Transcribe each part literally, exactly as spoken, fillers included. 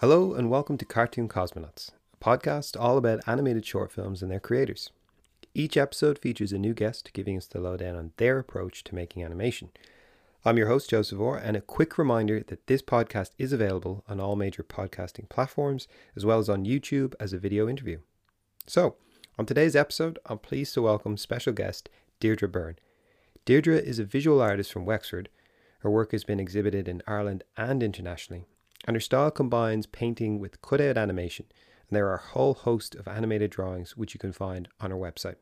Hello and welcome to Cartoon Cosmonauts, a podcast all about animated short films and their creators. Each episode features a new guest giving us the lowdown on their approach to making animation. I'm your host, Joseph Orr, and a quick reminder that this podcast is available on all major podcasting platforms, as well as on YouTube as a video interview. So, on today's episode, I'm pleased to welcome special guest Deirdre Byrne. Deirdre is a visual artist from Wexford. Her work has been exhibited in Ireland and internationally, and her style combines painting with cutout animation, and there are a whole host of animated drawings which you can find on her website.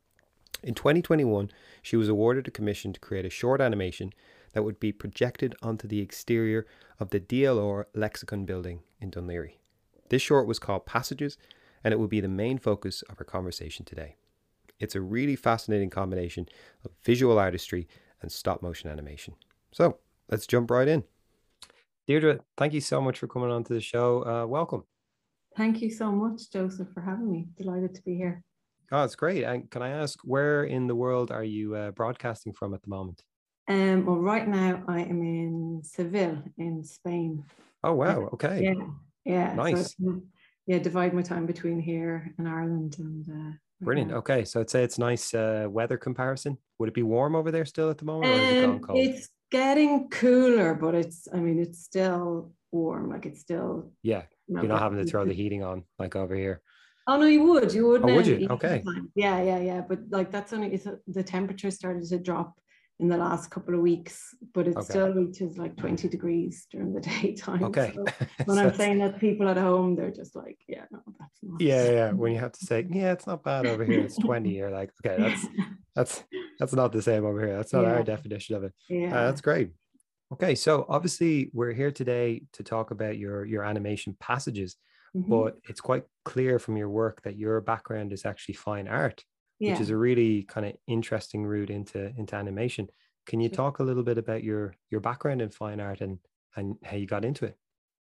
In twenty twenty-one, she was awarded a commission to create a short animation that would be projected onto the exterior of the D L R Lexicon building in Dún Laoghaire. This short was called Passages, and it will be the main focus of our conversation today. It's a really fascinating combination of visual artistry and stop motion animation. So, let's jump right in. Deirdre, thank you so much for coming on to the show. Uh, welcome. Thank you so much, Joseph, for having me. Delighted to be here. Oh, it's great. And can I ask, where in the world are you uh, broadcasting from at the moment? Um, well, right now I am in Seville, in Spain. Oh, wow. Okay. Yeah, yeah. Nice. So, yeah, divide my time between here and Ireland. and uh, Brilliant. yeah. Okay, so I'd say it's nice uh, weather comparison. Would it be warm over there still at the moment, or has it gone Um, cold? it's getting cooler, but it's, I mean, it's still warm. Like it's still. Yeah, You know, you're not having to getting- throw the heating on like over here. Oh no, you would, you would. Oh, now would you? in the Okay. evening time. Yeah, yeah, yeah. But like that's only it's, the temperature started to drop in the last couple of weeks, but it Okay. still reaches like twenty degrees during the daytime. Okay. So when So I'm it's- saying that, people at home, they're just like, yeah, no, that's not. yeah, yeah. When you have to say, yeah, it's not bad over here, it's twenty, you're like, okay, that's that's that's not the same over here. That's not Yeah. our definition of it. yeah. Uh, that's great. Okay, so obviously we're here today to talk about your your animation Passages, Mhm. but it's quite clear from your work that your background is actually fine art, yeah. which is a really kind of interesting route into into animation. Can you Sure. talk a little bit about your your background in fine art and and how you got into it?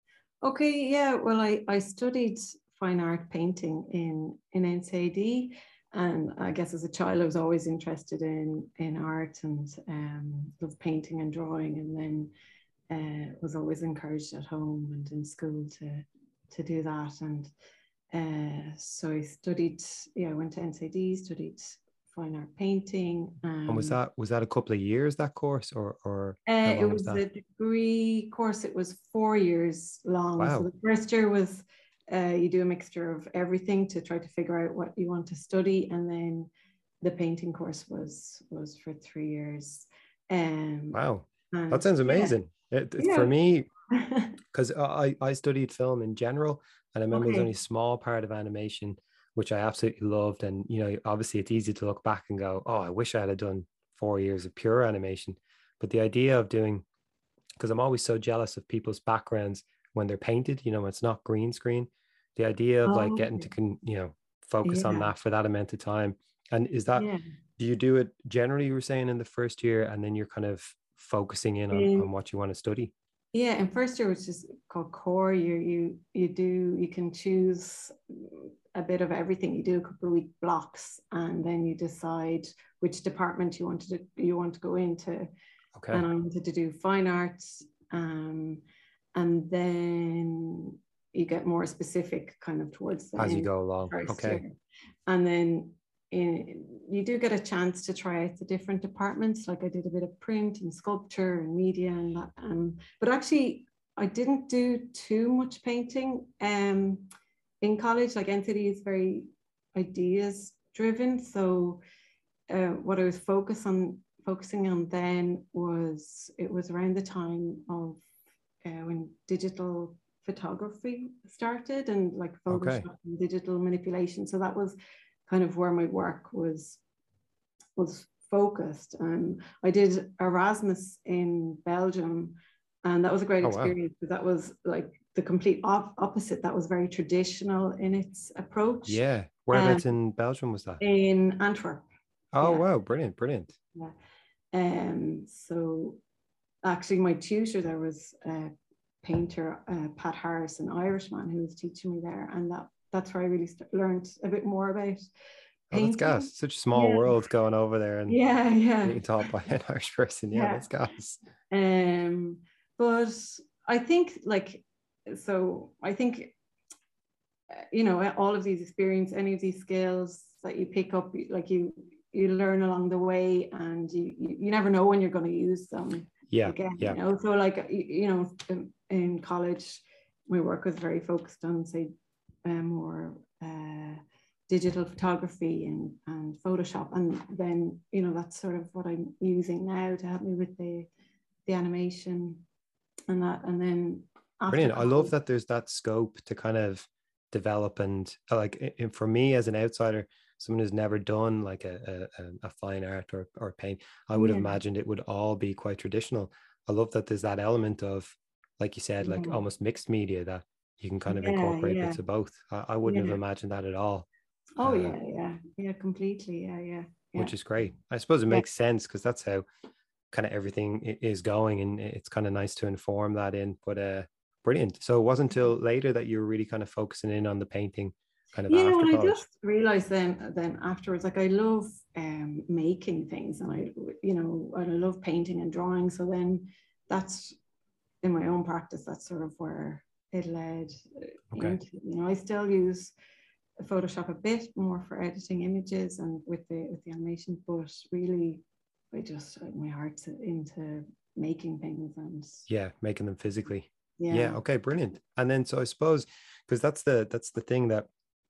Okay, yeah. Well, I, I studied fine art painting in, in N C A D. And I guess as a child, I was always interested in, in art and um, loved painting and drawing. And then uh, was always encouraged at home and in school to, to do that. And uh, so I studied, yeah, I went to N C A D, studied fine art painting. Um, And was that was that a couple of years, that course, or or uh, how it long was was a that? degree course. It was four years long. Wow. So the first year was uh, you do a mixture of everything to try to figure out what you want to study, and then the painting course was was for three years. Um, Wow, and that sounds yeah, amazing. It, it- For yeah. me, because I, I studied film in general, and I remember there's Okay. only a small part of animation which I absolutely loved. And you know, obviously it's easy to look back and go, oh, I wish I had done four years of pure animation. But the idea of doing, because I'm always so jealous of people's backgrounds when they're painted, you know, it's not green screen. The idea of like Oh, getting to can, you know, focus on yeah, that for that amount of time. And is that, yeah. do you do it generally, you were saying, in the first year, and then you're kind of focusing in on, on In, what you want to study? yeah, in first year, which is called core, you you you do you can choose a bit of everything. You do a couple of week blocks, and then you decide which department you wanted to you want to go into. Okay. And I wanted to do fine arts, um, and then you get more specific kind of towards the As you end go of the along. first Okay. year. And then in, you do get a chance to try out the different departments. Like I did a bit of print and sculpture and media and that. Um, but actually, I didn't do too much painting um, in college. Like N C D is very ideas driven. So uh, what I was focused on focusing on then was it was around the time of uh, when digital photography started and like Photoshop Okay. and digital manipulation. So that was kind of where my work was was focused. Um, I did Erasmus in Belgium, and that was a great Oh, wow. experience because that was like the complete op- opposite. That was very traditional in its approach. Yeah. Um, Whereabouts in Belgium was that? in Antwerp. Oh, Yeah. wow. Brilliant. Brilliant. Yeah. Um, so actually my tutor there was a painter, uh, Pat Harris, an Irishman who was teaching me there. And that that's where I really st- learned a bit more about Oh, that's painting. gas. Such a small Yeah. world going over there and Yeah, yeah. being taught by an Irish person. Yeah, Yeah. that's gas. Um, but I think like so I think, you know, all of these experience, any of these skills that you pick up, like you, you learn along the way, and you, you, you never know when you're going to use them Yeah. again, Yeah. you know? So like, you know, in, in college, my work was very focused on, say, um, more uh, digital photography and, and Photoshop. And then, you know, that's sort of what I'm using now to help me with the, the animation and that. And then after Brilliant. college, I love that there's that scope to kind of develop, and like, and for me as an outsider, someone who's never done like a, a, a fine art or, or paint, I would have yeah. imagined it would all be quite traditional. I love that there's that element of, like you said, like Yeah. almost mixed media that you can kind of Yeah, incorporate yeah. bits of both. I, I wouldn't Yeah. have imagined that at all. Oh, uh, yeah, yeah, yeah, completely. Yeah, yeah, yeah. which is great. I suppose it Yeah. makes sense because that's how kind of everything i- is going, and it's kind of nice to inform that in. But uh, brilliant. So it wasn't until later that you were really kind of focusing in on the painting, kind of Yeah, after and I college. just realized then, then afterwards, like I love um, making things, and I, you know, and I love painting and drawing. So then that's in my own practice. That's sort of where it led Okay. into. You know, I still use Photoshop a bit more for editing images and with the with the animation, but really, I just my heart's into making things and Yeah, making them physically. yeah. Yeah. Okay. Brilliant. And then so I suppose because that's the that's the thing that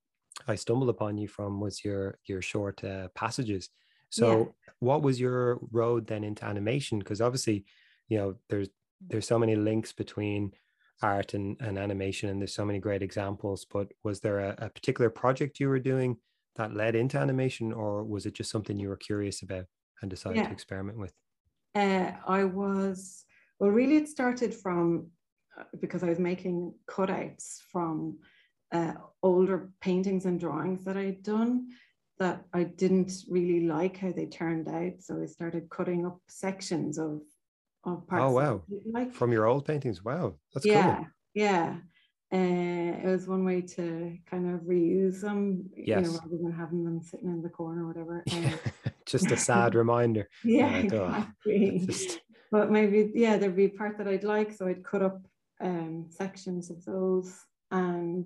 I stumbled upon you from was your your short uh, passages. So Yeah. what was your road then into animation? Because obviously, you know, there's there's so many links between art and, and animation, and there's so many great examples. But was there a, a particular project you were doing that led into animation, or was it just something you were curious about and decided to Yeah. experiment with? Uh, I was, well, really, it started from uh, because I was making cutouts from uh, older paintings and drawings that I had done that I didn't really like how they turned out. So I started cutting up sections of, of Oh, parts that I wow. didn't like. From your old paintings. Wow. That's Yeah, cool. yeah. Uh, it was one way to kind of reuse them, you know, Yes. rather than having them sitting in the corner or whatever. Um, Just a sad reminder. You're yeah, like, oh, it's exactly. just, But maybe, yeah, there'd be a part that I'd like, so I'd cut up um, sections of those, and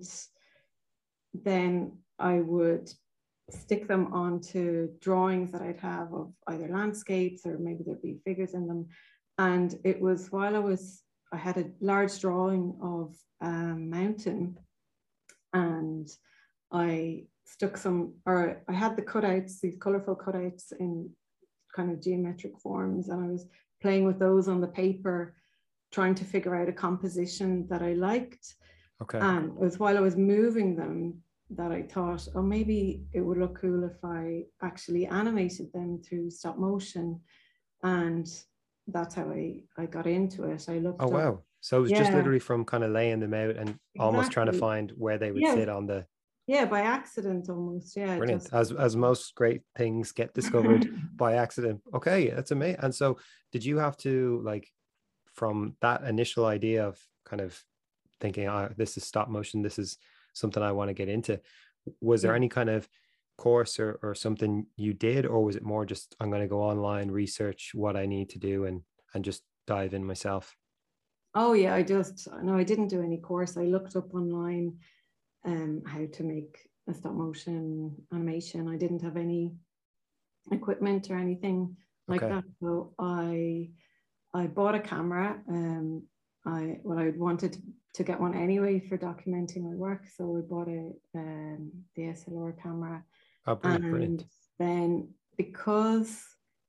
then I would stick them onto drawings that I'd have of either landscapes or maybe there'd be figures in them. And it was while I was, I had a large drawing of a mountain, and I stuck some, or I had the cutouts, these colorful cutouts in kind of geometric forms, and I was playing with those on the paper, trying to figure out a composition that I liked. okay. And it was while I was moving them that I thought, oh, maybe it would look cool if I actually animated them through stop motion. And that's how I, I got into it. I looked Oh, up. wow. So it was just Yeah, literally from kind of laying them out and almost trying to exactly. find where they would Yeah, sit on the. yeah, by accident almost. Yeah, Brilliant. just As as most great things get discovered by accident. Okay, that's amazing. And so did you have to, like, from that initial idea of kind of thinking, oh, this is stop motion, this is something I want to get into, was there yeah. any kind of course or, or something you did, or was it more just I'm going to go online, research what I need to do, and and just dive in myself? Oh yeah, I just no, I didn't do any course. I looked up online um how to make a stop motion animation. I didn't have any equipment or anything like Okay. that. So I I bought a camera. Um I well I wanted to, to get one anyway for documenting my work. So I bought a um D S L R camera. Oh, brilliant, And brilliant. then because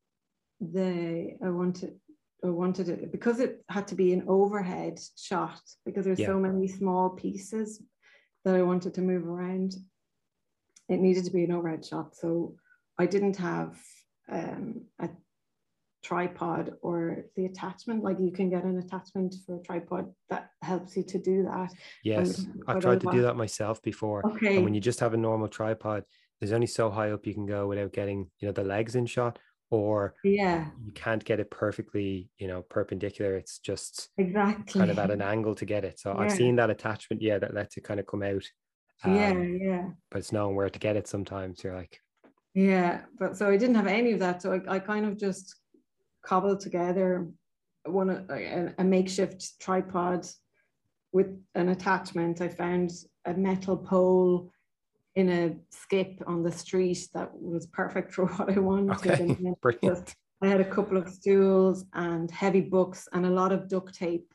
the I wanted I wanted it because it had to be an overhead shot because there's Yeah. so many small pieces that I wanted to move around. It needed to be an overhead shot. So I didn't have um, a tripod or the attachment. Like you can get an attachment for a tripod that helps you to do that. Yes, And I've but I tried to do was that myself before. And when okay. you just have a normal tripod, there's only so high up you can go without getting, you know, the legs in shot, or Yeah, you can't get it perfectly, you know, perpendicular. It's just kind of at exactly. an angle to get it. So I've Yeah, seen that attachment, yeah, that lets it kind of come out. yeah, Um, yeah. but it's knowing where to get it sometimes. You're like, Yeah, but so I didn't have any of that. So I, I kind of just cobbled together one a, a makeshift tripod with an attachment. I found a metal pole in a skip on the street that was perfect for what I wanted. Okay, And then brilliant. just, I had a couple of stools and heavy books and a lot of duct tape.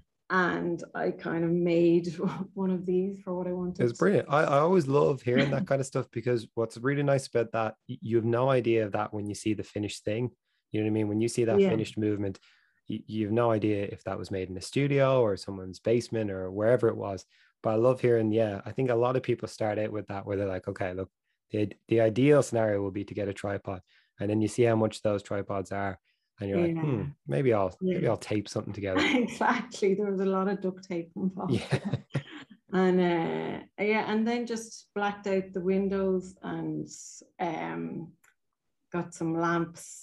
And I kind of made one of these for what I wanted. It's brilliant. I, I always love hearing that kind of stuff, because what's really nice about that, you have no idea of that when you see the finished thing. You know what I mean? When you see that Yeah. finished movement, you, you have no idea if that was made in a studio or someone's basement or wherever it was. But I love hearing, yeah, I think a lot of people start out with that, where they're like, okay, look, the, the ideal scenario will be to get a tripod. And then you see how much those tripods are. And you're Yeah. like, hmm, maybe I'll Yeah. maybe I'll tape something together. Exactly. There was a lot of duct tape involved. Yeah. And uh, yeah, and then just blacked out the windows and um, got some lamps,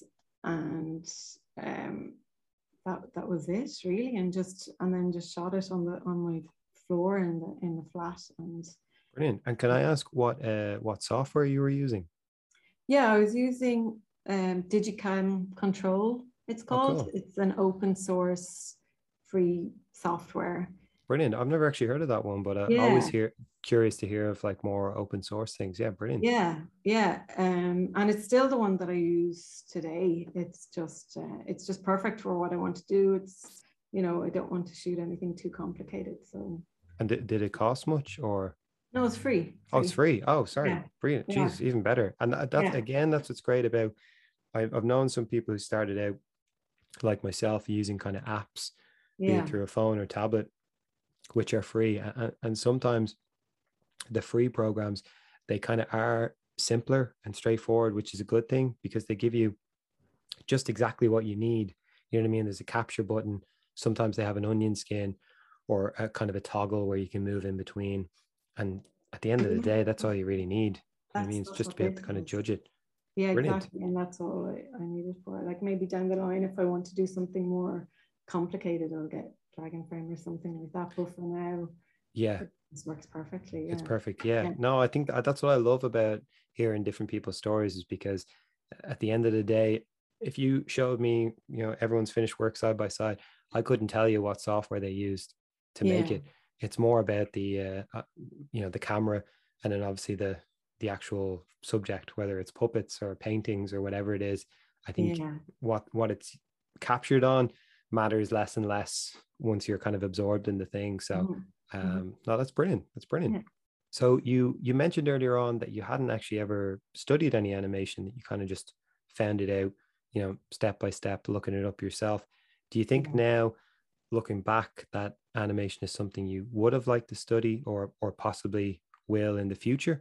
and um, that that was it really. And just and then just shot it on the on my floor in the in the flat. And Brilliant. And can I ask what uh what software you were using? yeah, I was using um, Digicam Control. It's Oh, called. cool. It's an open source free software. Brilliant. I've never actually heard of that one, but I always Yeah. hear curious to hear of like more open source things. Yeah, brilliant. Yeah, yeah, um, and it's still the one that I use today. It's just, uh, it's just perfect for what I want to do. It's, you know, I don't want to shoot anything too complicated. So. And did, did it cost much or? No, it's free. Oh, it's free. free. Oh, sorry. Yeah. Brilliant. Yeah. Jeez, even better. And that, that's Yeah. again, that's what's great about. I've, I've known some people who started out like myself using kind of apps, be Yeah. it through a phone or tablet, which are free. And, and sometimes the free programs, they kind of are simpler and straightforward, which is a good thing, because they give you just exactly what you need. You know what I mean? There's a capture button. Sometimes they have an onion skin or a kind of a toggle where you can move in between. And at the end of the day, that's all you really need. You know what I mean? It's just to be able to kind of judge it. Yeah, Brilliant. exactly. And that's all I, I needed for it. Like maybe down the line, if I want to do something more complicated, I'll get Dragonframe or something like that. But for now, yeah, this works perfectly. Yeah. It's perfect. Yeah. Yeah. No, I think that, that's what I love about hearing different people's stories, is because at the end of the day, if you showed me, you know, everyone's finished work side by side, I couldn't tell you what software they used to Yeah. make it. It's more about the, uh, uh, you know, the camera, and then obviously the the actual subject, whether it's puppets or paintings or whatever it is. I think Yeah. what what it's captured on matters less and less once you're kind of absorbed in the thing. So Mhm. um, no, that's brilliant. That's brilliant. Yeah. So you you mentioned earlier on that you hadn't actually ever studied any animation, that you kind of just found it out, you know, step by step, looking it up yourself. Do you think Yeah. now, looking back, that animation is something you would have liked to study, or or possibly will in the future?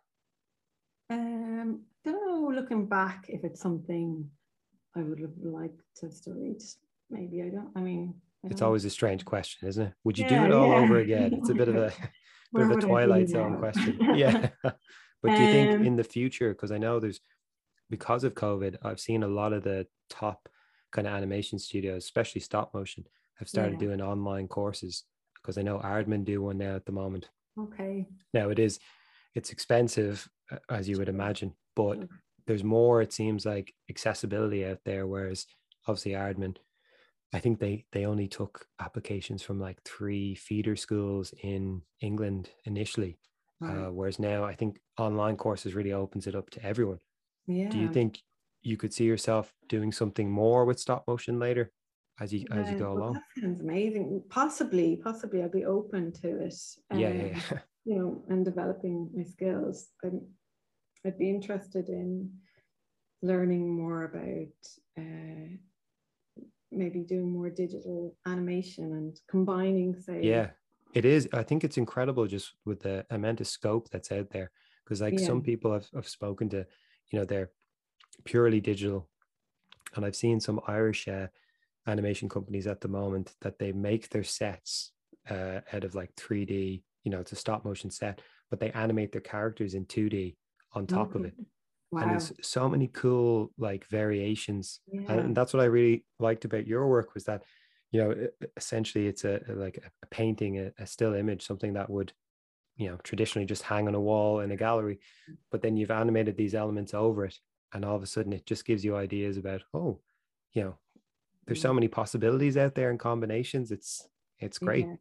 Um, don't know, looking back, if it's something I would have liked to have studied. Maybe I don't. I mean, I It's don't. always a strange question, isn't it? Would you do Yeah, it all yeah. over again? It's a bit of a bit Where of a would I be Twilight Zone now? question. Yeah. But do you think um, in the future, because I know there's, because of COVID, I've seen a lot of the top kind of animation studios, especially stop motion, have started yeah. doing online courses, because I know Aardman do one now at the moment. Okay. Now it is, it's expensive, uh, as you would Sure. imagine, but Sure. there's more, it seems like, accessibility out there. Whereas obviously Aardman, I think they they only took applications from like three feeder schools in England initially, Right. uh, whereas now I think online courses really opens it up to everyone. Yeah. Do you think you could see yourself doing something more with stop motion later, as you as you Yeah, go well, along? that sounds amazing. Possibly, possibly, I'd be open to it. Yeah, Um, yeah, yeah. you know, and developing my skills. I'm, I'd be interested in learning more about uh, maybe doing more digital animation and combining, say, Yeah, it is. I think it's incredible just with the amount of scope that's out there. Because like yeah, some people I've, I've spoken to, you know, they're purely digital. And I've seen some Irish uh, animation companies at the moment that they make their sets uh, out of like three D, you know, it's a stop motion set, but they animate their characters in two D on top of okay. it. And Wow, there's so many cool like variations. yeah, And that's what I really liked about your work, was that, you know, e- essentially it's a like a painting, a, a still image, something that would, you know, traditionally just hang on a wall in a gallery, but then you've animated these elements over it, and all of a sudden it just gives you ideas about, oh, you know, there's so yeah, many possibilities out there and combinations. It's it's great. yeah.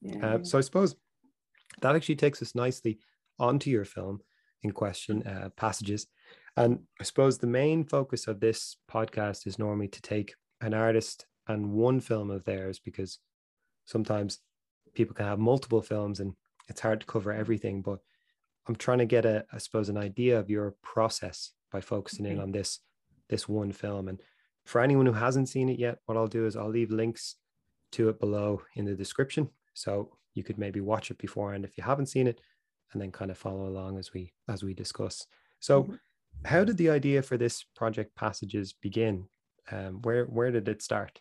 yeah, Uh, yeah. so I suppose that actually takes us nicely onto your film in question, uh, Passages. And I suppose the main focus of this podcast is normally to take an artist and one film of theirs, because sometimes people can have multiple films and it's hard to cover everything. But I'm trying to get a, I suppose, an idea of your process by focusing in Okay. on this, this one film. And for anyone who hasn't seen it yet, what I'll do is I'll leave links to it below in the description. So you could maybe watch it beforehand if you haven't seen it, and then kind of follow along as we, as we discuss. So Mhm. how did the idea for this project Passages begin? Um, where, where did it start?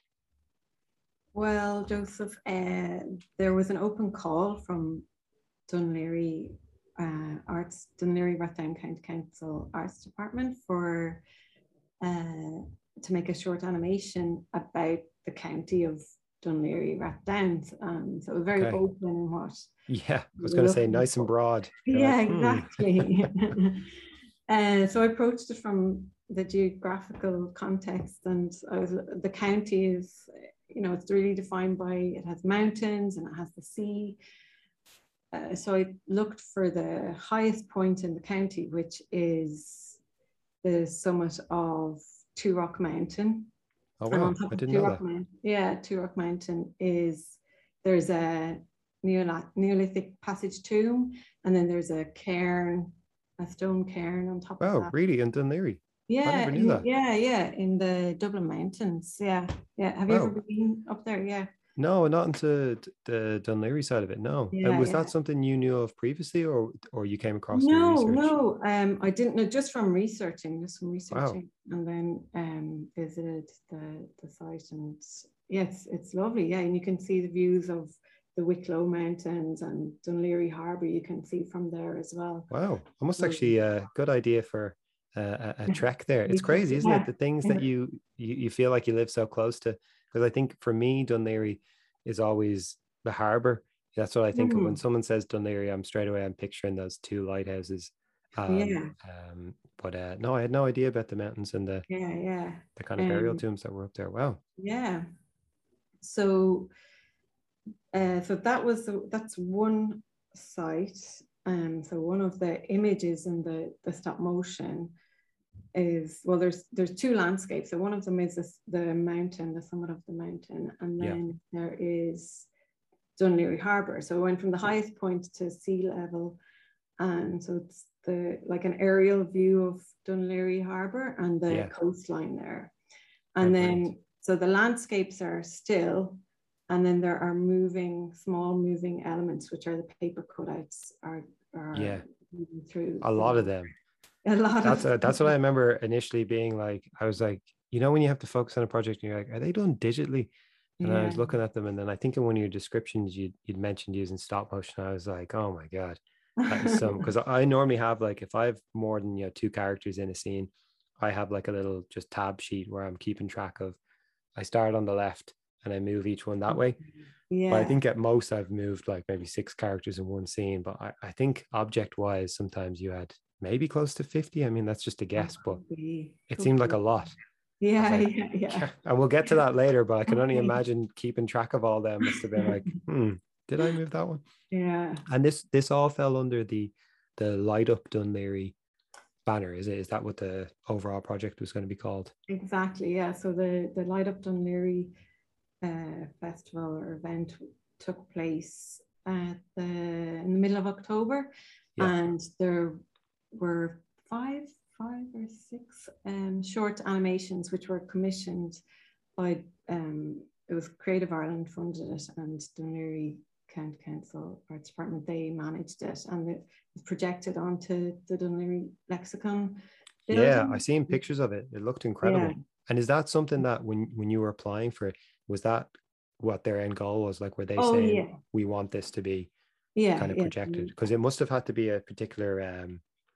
Well, Joseph, uh, there was an open call from Dún Laoghaire uh, Arts, Dún Laoghaire Rathdown County Council Arts Department for uh, to make a short animation about the county of Dún Laoghaire Rathdown. Um, so it was very Okay. open in what Yeah, I was we going were to say looking nice and for. broad. You're Yeah, like, hmm. exactly. uh, so I approached it from the geographical context, and I was, the county is, you know, it's really defined by, it has mountains and it has the sea. Uh, so I looked for the highest point in the county, which is the summit of Two Rock Mountain. Oh, And on wow. top I of didn't Two know Rock that. Mountain, yeah, Two Rock Mountain is, there's a Neolithic passage tomb, and then there's a cairn, a stone cairn on top of Wow, that. really? In Dún Laoghaire? I Yeah, never knew in, that. yeah, yeah, in the Dublin Mountains. Yeah, yeah. Have you ever Wow. been up there? Yeah. No, not into d- the Dún Laoghaire side of it. No. And Yeah, was that yeah. something you knew of previously, or or you came across in your No, research? no. Um, I didn't know, just from researching, just from Wow. researching, and then um visited the the site, and yes, it's lovely. Yeah, and you can see the views of the Wicklow Mountains and Dún Laoghaire Harbour. You can see from there as well. Wow. Almost So, actually a good idea for uh, a, a trek there. It's crazy, isn't it? yeah, The things that you, you you feel like you live so close to. Because I think for me, Dún Laoghaire is always the harbour. That's what I think of when mm, someone says Dún Laoghaire. I'm straight away I'm picturing those two lighthouses. Um, yeah, um, but uh, no, I had no idea about the mountains and the yeah, yeah. the kind of burial Um, tombs that were up there. Wow. yeah. So, uh, so that was the, that's one site. Um, so one of the images in the the stop motion is, well, there's there's two landscapes. So one of them is this, the mountain, the summit of the mountain, and Yeah. then there is Dún Laoghaire Harbour. So it went from the highest point to sea level, and so it's the like an aerial view of Dún Laoghaire Harbour and the Yeah. coastline there. Oh, And then brilliant. so the landscapes are still, and then there are moving, small moving elements, which are the paper cutouts are are Yeah. moving through. A lot of them. A lot That's of a, that's what I remember initially being like. I was like, you know, when you have to focus on a project and you're like, are they done digitally? And I yeah. was looking at them, and then I think in one of your descriptions you'd, you'd mentioned using stop motion. I was like, oh my God, that is some, because I normally have like, if I have more than, you know, two characters in a scene, I have like a little just tab sheet where I'm keeping track of, I start on the left and I move each one that way. But I Yeah. think at most I've moved like maybe six characters in one scene. But I, I think object wise, sometimes you had maybe close to fifty. I mean, that's just a guess, but Could be, it could seemed like be. a lot. I was Yeah, like, yeah, yeah. and we'll get to that later, but I can only Okay. imagine keeping track of all them must have been like, hmm, did I move that one? Yeah. And this this all fell under the the Light Up Dún Laoghaire banner, is it? Is that what the overall project was going to be called? Exactly. Yeah. So the the Light Up Dún Laoghaire uh, festival or event took place at the in the middle of October, Yeah. and there were five five or six um, short animations which were commissioned by um, it was Creative Ireland funded it, and Dún Laoghaire County Council Arts Department, they managed it, and it was projected onto the Dún Laoghaire Lexicon building. Yeah, I seen pictures of it. It looked incredible. Yeah. And is that something that when when you were applying for it, was that what their end goal was? Like, were they Oh, saying, yeah. we want this to be Yeah, kind of yeah. projected? Because it must have had to be a particular um,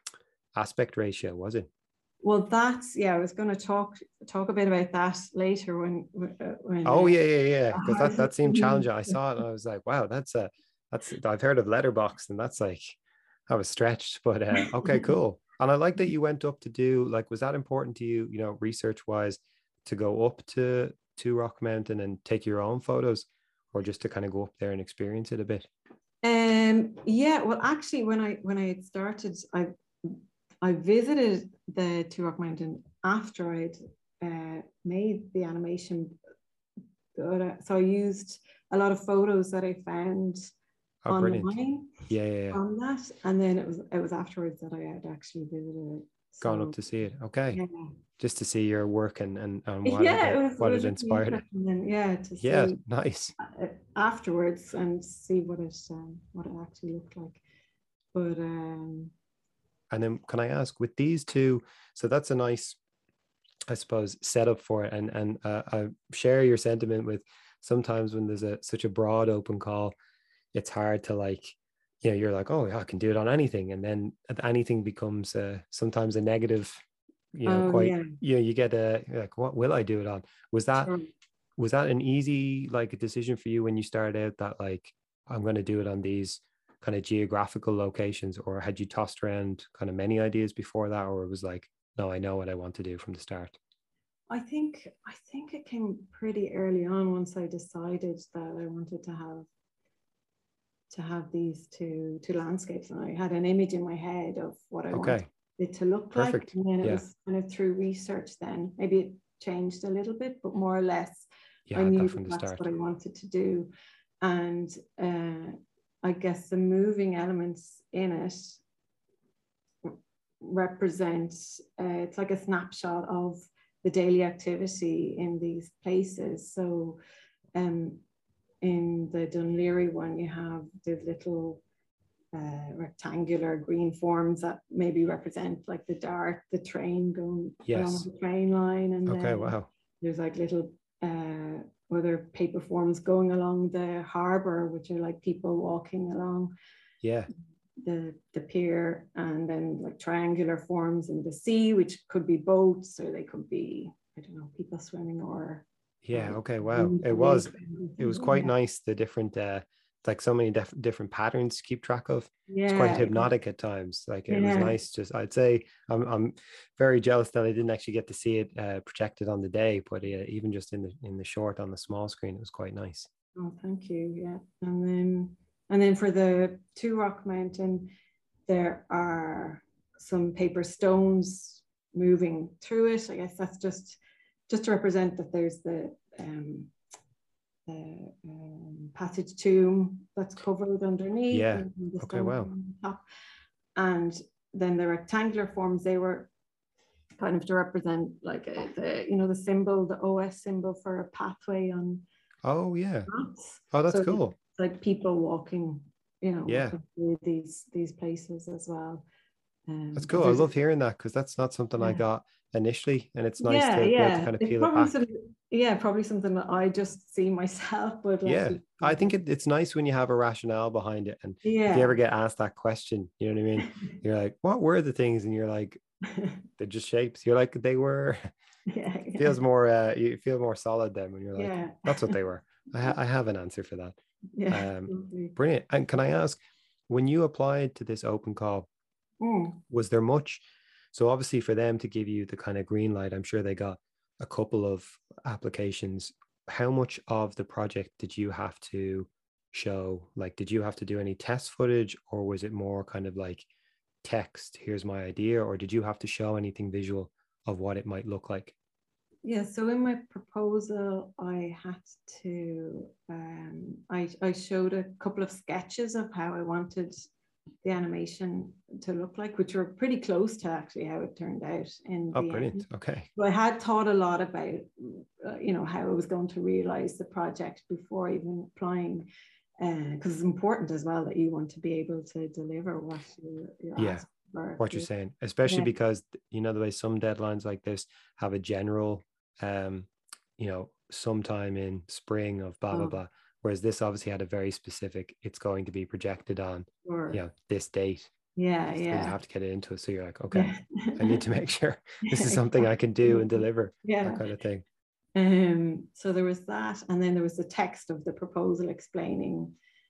aspect ratio, was it? Well, that's, yeah, I was going to talk talk a bit about that later when when Oh uh, yeah, yeah, yeah. Because that that seemed challenging. I saw it and I was like, wow, that's a that's I've heard of Letterbox, and that's like, that was stretched, but uh, okay, cool. And I like that you went up to do, like, was that important to you, you know, research wise, to go up to to Rock Mountain and take your own photos, or just to kind of go up there and experience it a bit? Um, yeah, well, actually, when I when I had started, I I visited the Two Rock Mountain after I'd uh, made the animation. So I used a lot of photos that I found Oh, brilliant. online Yeah, yeah, yeah. on that, and then it was it was afterwards that I had actually visited it. Gone So up to see it. Okay. yeah, Just to see your work and and, and what it yeah, uh, it was it what was it really inspired it. interesting. Then yeah, to Yeah, see nice. it afterwards and see what it um, what it actually looked like. But um, And then can I ask, with these two, so that's a nice, I suppose, setup for it. And and uh, I share your sentiment with, sometimes when there's a such a broad open call, it's hard to like, you know, you're like, oh yeah, I can do it on anything. And then anything becomes uh, sometimes a negative, you know, oh quite, yeah, you know, you get a, like, what will I do it on? Was that, sure. was that an easy like decision for you when you started out, that like, I'm going to do it on these kind of geographical locations, or had you tossed around kind of many ideas before that, or it was like, no, I know what I want to do from the start? I think I think it came pretty early on once I decided that I wanted to have to have these two two landscapes, and I had an image in my head of what I wanted Okay, it to look like, perfect. and then it Yeah, was kind of through research. Then maybe it changed a little bit, but more or less, you I had knew that that from the that's what start. I wanted to do, and uh, I guess the moving elements in it represent uh, it's like a snapshot of the daily activity in these places. So um, in the Dún Laoghaire one, you have the little uh, rectangular green forms that maybe represent like the dart, the train going along Yes. the train line. And Okay, then wow. there's like little uh, other paper forms going along the harbour, which are like people walking along Yeah, the, the pier, and then like triangular forms in the sea, which could be boats, or they could be, I don't know, people swimming, or yeah. or Okay, wow. It was, it was quite yeah, nice, the different uh like so many def- different patterns to keep track of. It's quite yeah, hypnotic at times. Like, it was yeah. nice. Just, I'd say i'm, I'm very jealous that I didn't actually get to see it uh, projected on the day, but uh, even just in the in the short on the small screen, it was quite nice. Oh, thank you. Yeah, and then and then for the Two Rock Mountain, there are some paper stones moving through it. I guess that's just just to represent that there's the um, the um, passage tomb that's covered underneath, Yeah. and the Okay, stones wow. on top. And then the rectangular forms, they were kind of to represent like a, the you know the symbol, the O S symbol for a pathway on Oh yeah. maps. Oh, that's So cool. it's like people walking, you know, Yeah, walking through these these places as well. Um, that's because cool. I there's love hearing that, because that's not something I yeah, got initially, and it's nice yeah, to be able to yeah. kind of It's peel it probably back. some, yeah, probably something that I just see myself, but like, Yeah, I think it, it's nice when you have a rationale behind it. And if you ever yeah, get asked that question, you know what I mean? You're like, what were the things? And you're like, they're just shapes. You're like, they were, yeah, feels yeah, more, uh, you feel more solid then when you're like, yeah, that's what they were. I, ha- I have an answer for that. yeah. Um, Totally. brilliant. And can I ask, when you applied to this open call, Mm. was there much? So obviously for them to give you the kind of green light, I'm sure they got a couple of applications. How much of the project did you have to show? Like, did you have to do any test footage, or was it more kind of like text, here's my idea, or did you have to show anything visual of what it might look like? Yeah, so in my proposal, I had to, um, I, I showed a couple of sketches of how I wanted the animation to look like, which were pretty close to actually how it turned out in Oh, the brilliant. end. Okay. So I had thought a lot about, uh, you know, how I was going to realize the project before even applying, because uh, it's important as well that you want to be able to deliver what you're, you're Yeah, asking for. what you're saying, especially Yeah, because you know the way some deadlines like this have a general, um, you know, sometime in spring of blah blah oh, blah. Whereas this obviously had a very specific, it's going to be projected on, you sure. know, this date. Yeah, So you yeah, have to get it into it. So you're like, okay, yeah. I need to make sure this Yeah, is something I can do and exactly. deliver, that Yeah. kind of thing. Um, so there was that, and then there was the text of the proposal explaining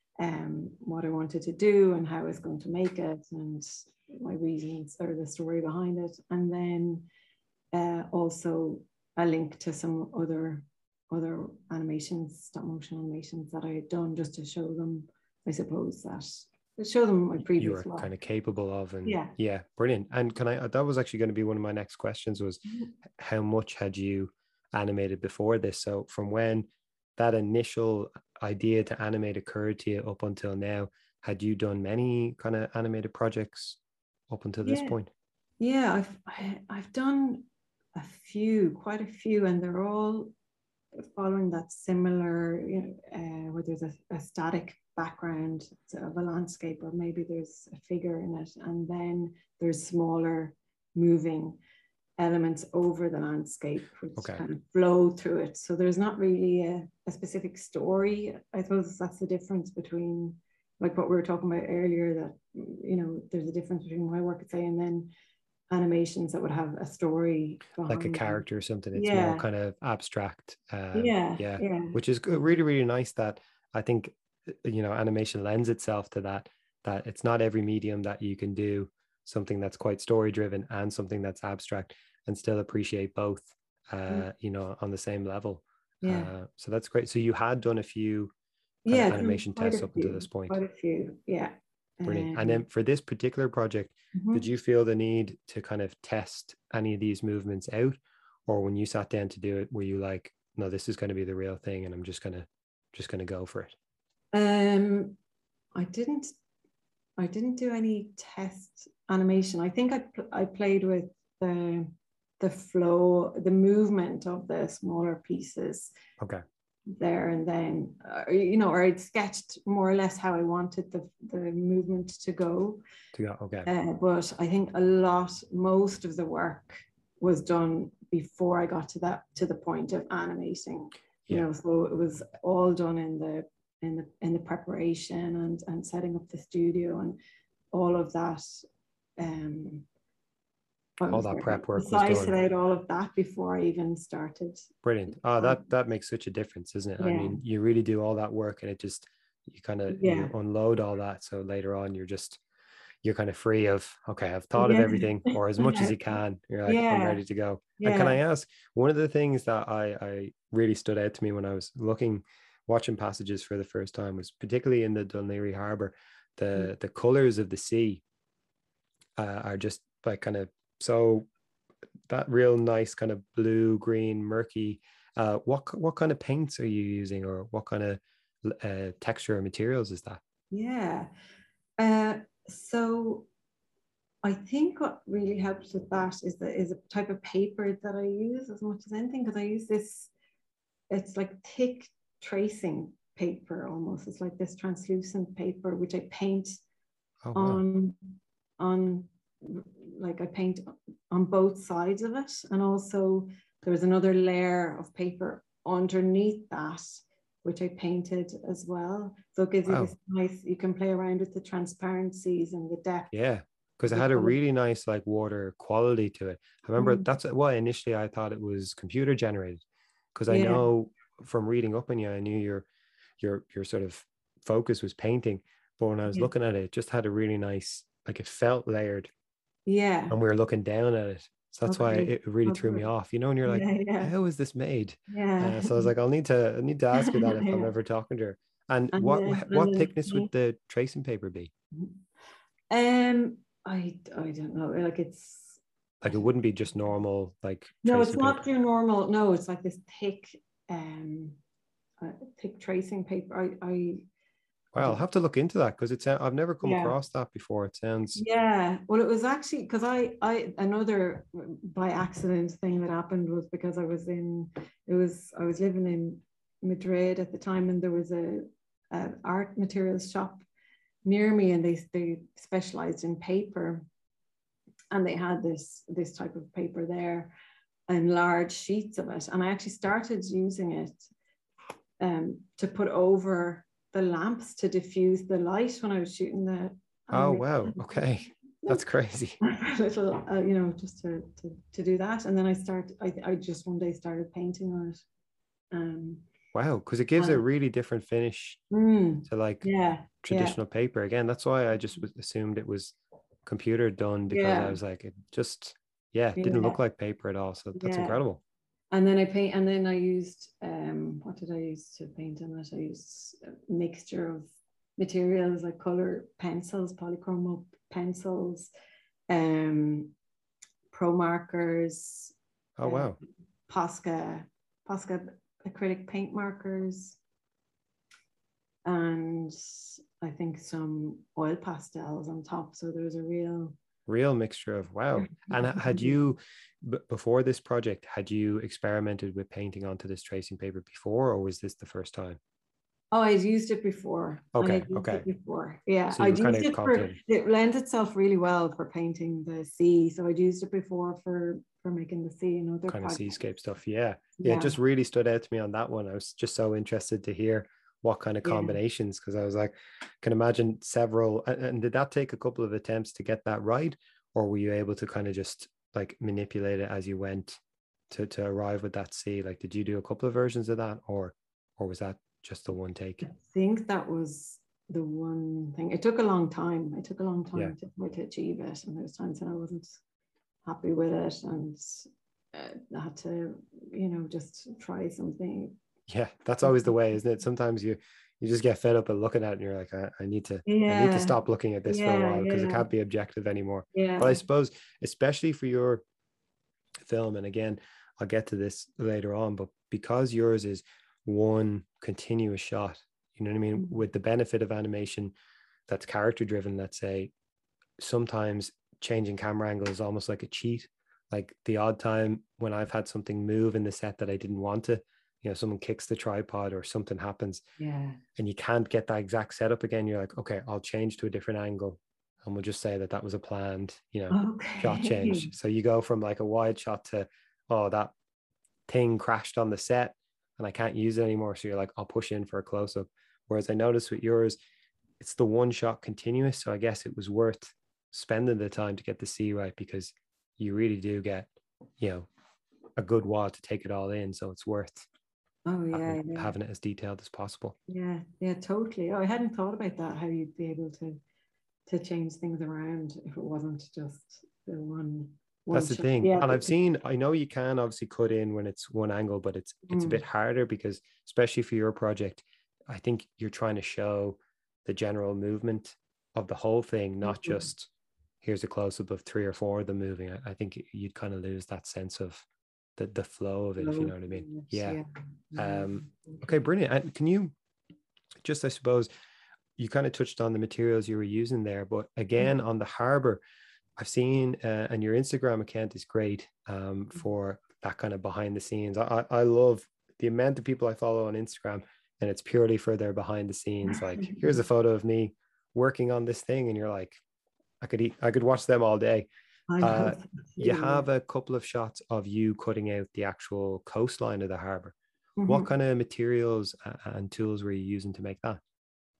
um, what I wanted to do and how I was going to make it, and my reasons or the story behind it, and then uh, also a link to some other other animations, stop motion animations that I had done, just to show them, I suppose, that show them my previous you were work. kind of capable of. And yeah yeah, brilliant. And can I, that was actually going to be one of my next questions, was mm-hmm. how much had you animated before this? So from when that initial idea to animate occurred to you up until now, had you done many kind of animated projects up until this yeah. point? Yeah, I've I, I've done a few, quite a few, and they're all following that similar, you know, uh, where there's a, a static background of a landscape, or maybe there's a figure in it, and then there's smaller moving elements over the landscape which Okay. kind of flow through it. So there's not really a, a specific story. I suppose that's the difference between, like what we were talking about earlier, that, you know, there's a difference between my work, say, and then animations that would have a story like a behind character them. or something. It's Yeah. more kind of abstract. Um, yeah, yeah, yeah, which is good, really, really nice. That I think, you know, animation lends itself to that. That it's not every medium that you can do something that's quite story driven and something that's abstract and still appreciate both. Uh, mm. you know, on the same level. Yeah. Uh, so that's great. So you had done a few kind Yeah, of animation quite tests a up few, until this point. quite a few. Yeah. Brilliant. Um, And then for this particular project, mhm. did you feel the need to kind of test any of these movements out? Or when you sat down to do it, were you like, no, this is going to be the real thing and I'm just going to just going to go for it? Um, I didn't I didn't do any test animation. I think I I played with the the flow, the movement of the smaller pieces. Okay. There and then, uh, you know, or I'd sketched more or less how I wanted the, the movement to go. To go, okay. Uh, but I think a lot, most of the work was done before I got to that, to the point of animating. You Yeah. know, so it was all done in the in the in the preparation and and setting up the studio and all of that. Um, All that prep work was decided done. out all of that before I even started. Brilliant. Oh, that that makes such a difference, isn't it? Yeah. I mean, you really do all that work and it just, you kind of Yeah. you unload all that. So later on, you're just, you're kind of free of, okay, I've thought Yeah. of everything, or as much as you can. You're like, Yeah. I'm ready to go. Yeah. And can I ask, one of the things that I, I really stood out to me when I was looking, watching Passages for the first time, was particularly in the Dún Laoghaire Harbour, the, Mm. the colors of the sea uh, are just like kind of so, that real nice kind of blue, green, murky. Uh, what what kind of paints are you using, or what kind of uh, texture or materials is that? Yeah. Uh, so I think what really helps with that is the is a type of paper that I use as much as anything, because I use this, it's like thick tracing paper almost. It's like this translucent paper which I paint Oh, wow. on on like I paint on both sides of it, and also there's another layer of paper underneath that which I painted as well. So it gives Wow. you this nice, you can play around with the transparencies and the depth. Yeah, because it had a really nice like water quality to it. I remember mm. that's why initially I thought it was computer generated, because I yeah. know from reading up on you, I knew your your your sort of focus was painting, but when I was yeah. looking at it, it just had a really nice, like it felt layered. Yeah. And we were looking down at it. So that's okay. why it really okay. threw me off, you know, and you're like, yeah, yeah. how is this made? Yeah. Uh, so I was like, I'll need to I need to ask you that if yeah. I'm ever talking to her. And, and what then, what and thickness then, would the tracing paper be? Um, I I don't know. Like it's like it wouldn't be just normal like. No, it's not paper. Your normal. No, it's like this thick, um, uh, thick tracing paper. I I. Well, I'll have to look into that, because it's I've never come yeah. across that before. It sounds yeah. Well, it was actually because I I another by accident thing that happened was because I was in it was I was living in Madrid at the time, and there was a, a art materials shop near me, and they they specialized in paper, and they had this this type of paper there and large sheets of it, and I actually started using it um to put over the lamps to diffuse the light when I was shooting the oh wow okay that's crazy a little uh, you know just to, to to do that, and then I start I, I just one day started painting on it. um wow, because it gives um, a really different finish mm, to like yeah traditional yeah. paper. Again, that's why I just assumed it was computer done, because yeah. I was like, it just yeah it didn't yeah. look like paper at all, so that's yeah. incredible. And then I paint, and then I used, um, what did I use to paint on it? I used a mixture of materials like color pencils, polychrome pencils, um, pro markers, Oh, uh, wow. Posca, Posca acrylic paint markers, and I think some oil pastels on top. So there's a real Real mixture of, wow. And had you, b- before this project, had you experimented with painting onto this tracing paper before, or was this the first time? Oh, I'd used it before. I Okay, had used okay. it before. Yeah, So you were I'd kind used of it for, confident. it lends itself really well for painting the sea. So I'd used it before for for making the sea and other Kind of projects. seascape stuff. Yeah. Yeah. It Yeah, just really stood out to me on that one. I was just so interested to hear what kind of yeah. combinations, because I was like, can imagine several. And, and did that take a couple of attempts to get that right? Or were you able to kind of just like manipulate it as you went to, to arrive with that sea? Like, did you do a couple of versions of that, or, or was that just the one take? I think that was the one thing. It took a long time. It took a long Yeah. time to try to achieve it. And there's times that I wasn't happy with it, and uh, I had to, you know, just try something. Yeah. That's always the way, isn't it? Sometimes you, you just get fed up at looking at it and you're like, I, I need to, I need to Yeah, stop looking at this for a yeah, while because it yeah, can't be objective anymore. But I yeah. suppose, especially for your film, and again, I'll get to this later on, but because yours is one continuous shot, you know what I mean? Mm-hmm. With the benefit of animation that's character driven, let's say, sometimes changing camera angle is almost like a cheat. Like the odd time when I've had something move in the set that I didn't want to, you know, someone kicks the tripod or something happens, Yeah. and you can't get that exact setup again. You're like, okay, I'll change to a different angle, and we'll just say that that was a planned, you know, shot Okay. change. So you go from like a wide shot to, oh, that thing crashed on the set and I can't use it anymore. So you're like, I'll push in for a close up. Whereas I noticed with yours, it's the one shot continuous. So I guess it was worth spending the time to get the sea right, because you really do get, you know, a good while to take it all in. So it's worth Oh yeah, having, yeah, having it as detailed as possible. yeah, yeah, totally. Oh, I hadn't thought about that. How you'd be able to to change things around if it wasn't just the one one That's the shot. thing. Yeah. And I've seen, I know you can obviously cut in when it's one angle, but it's it's a Mm, bit harder because especially for your project, I think you're trying to show the general movement of the whole thing, not mm, just here's a close up of three or four of them moving. I, I think you'd kind of lose that sense of the the flow of it, if you know what I mean. Yeah. yeah, yeah. Um, okay, brilliant. And can you just, I suppose, you kind of touched on the materials you were using there, but again, on the harbor, I've seen, uh, and your Instagram account is great um, for that kind of behind the scenes. I, I love the amount of people I follow on Instagram, and it's purely for their behind the scenes. Like, here's a photo of me working on this thing, and you're like, I could eat, I could watch them all day. I Uh, love that. you Yeah. have a couple of shots of you cutting out the actual coastline of the harbor. What Mhm. kind of materials and tools were you using to make that?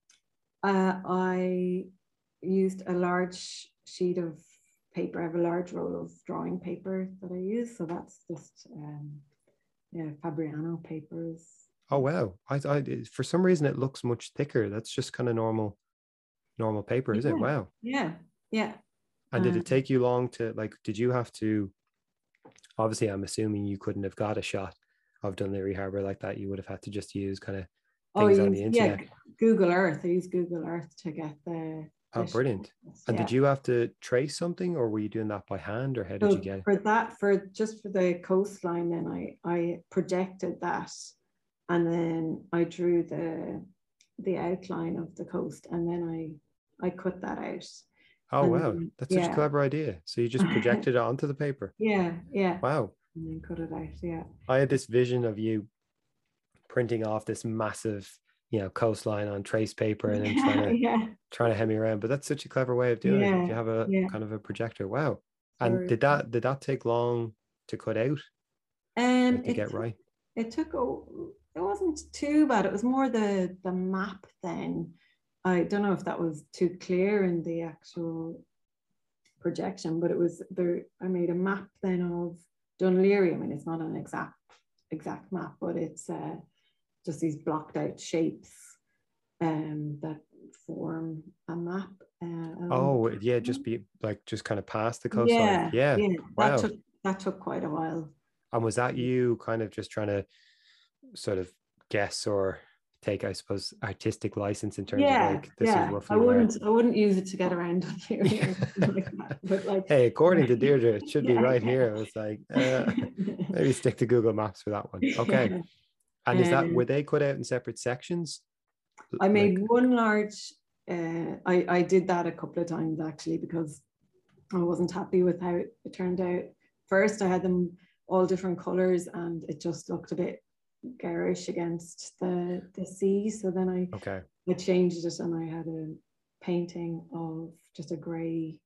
Uh, I used a large sheet of paper. I have a large roll of drawing paper that I use, so that's just um, yeah, Fabriano papers. Oh wow! I, I for some reason it looks much thicker. That's just kind of normal, normal paper, is it? Yeah, Wow. yeah, yeah. And did Um, it take you long to like? Did you have to? Obviously, I'm assuming you couldn't have got a shot of Dún Laoghaire Harbor like that. You would have had to just use kind of oh, I things on the use yeah, internet. Google Earth. I use Google Earth to get the, Oh, the brilliant! And yeah. did you have to trace something, or were you doing that by hand, or how did you So get it? for that, for just for the coastline, then I I projected that, and then I drew the the outline of the coast, and then I I cut that out. Oh And wow, then, that's such a yeah, clever idea. So you just projected it onto the paper. yeah, yeah, Wow. and then cut it out. Yeah. I had this vision of you printing off this massive, you know, coastline on trace paper and then trying Yeah, to yeah, trying to hem me around. But that's such a clever way of doing it. If yeah, you have a yeah. kind of a projector, wow. And Sorry. did that did that take long to cut out, Um, like to it get took right? it took a, it wasn't too bad. It was more the the map then. I don't know if that was too clear in the actual projection, but it was there. I made a map then of Dún Laoghaire. I mean, it's not an exact exact map, but it's uh, just these blocked out shapes um, that form a map uh, along the Oh yeah, coastline. just be like just kind of past the coastline. Yeah, Yeah. yeah, that Wow. took that took quite a while. And was that you kind of just trying to sort of guess or take, I suppose, artistic license in terms of Yeah, like, this is yeah. I roughly where, wouldn't I wouldn't use it to get around on theory or something like that. But like, hey, according to Deirdre, it should be yeah, right yeah. here. I was like, uh, maybe stick to Google Maps for that one. Okay. Yeah. And is that, Um, were they cut out in separate sections? I Like, made one large. Uh, I I did that a couple of times actually because I wasn't happy with how it, it turned out. First, I had them all different colors, and it just looked a bit garish against the the sea. So then I okay. I changed it, and I had a painting of just a grey,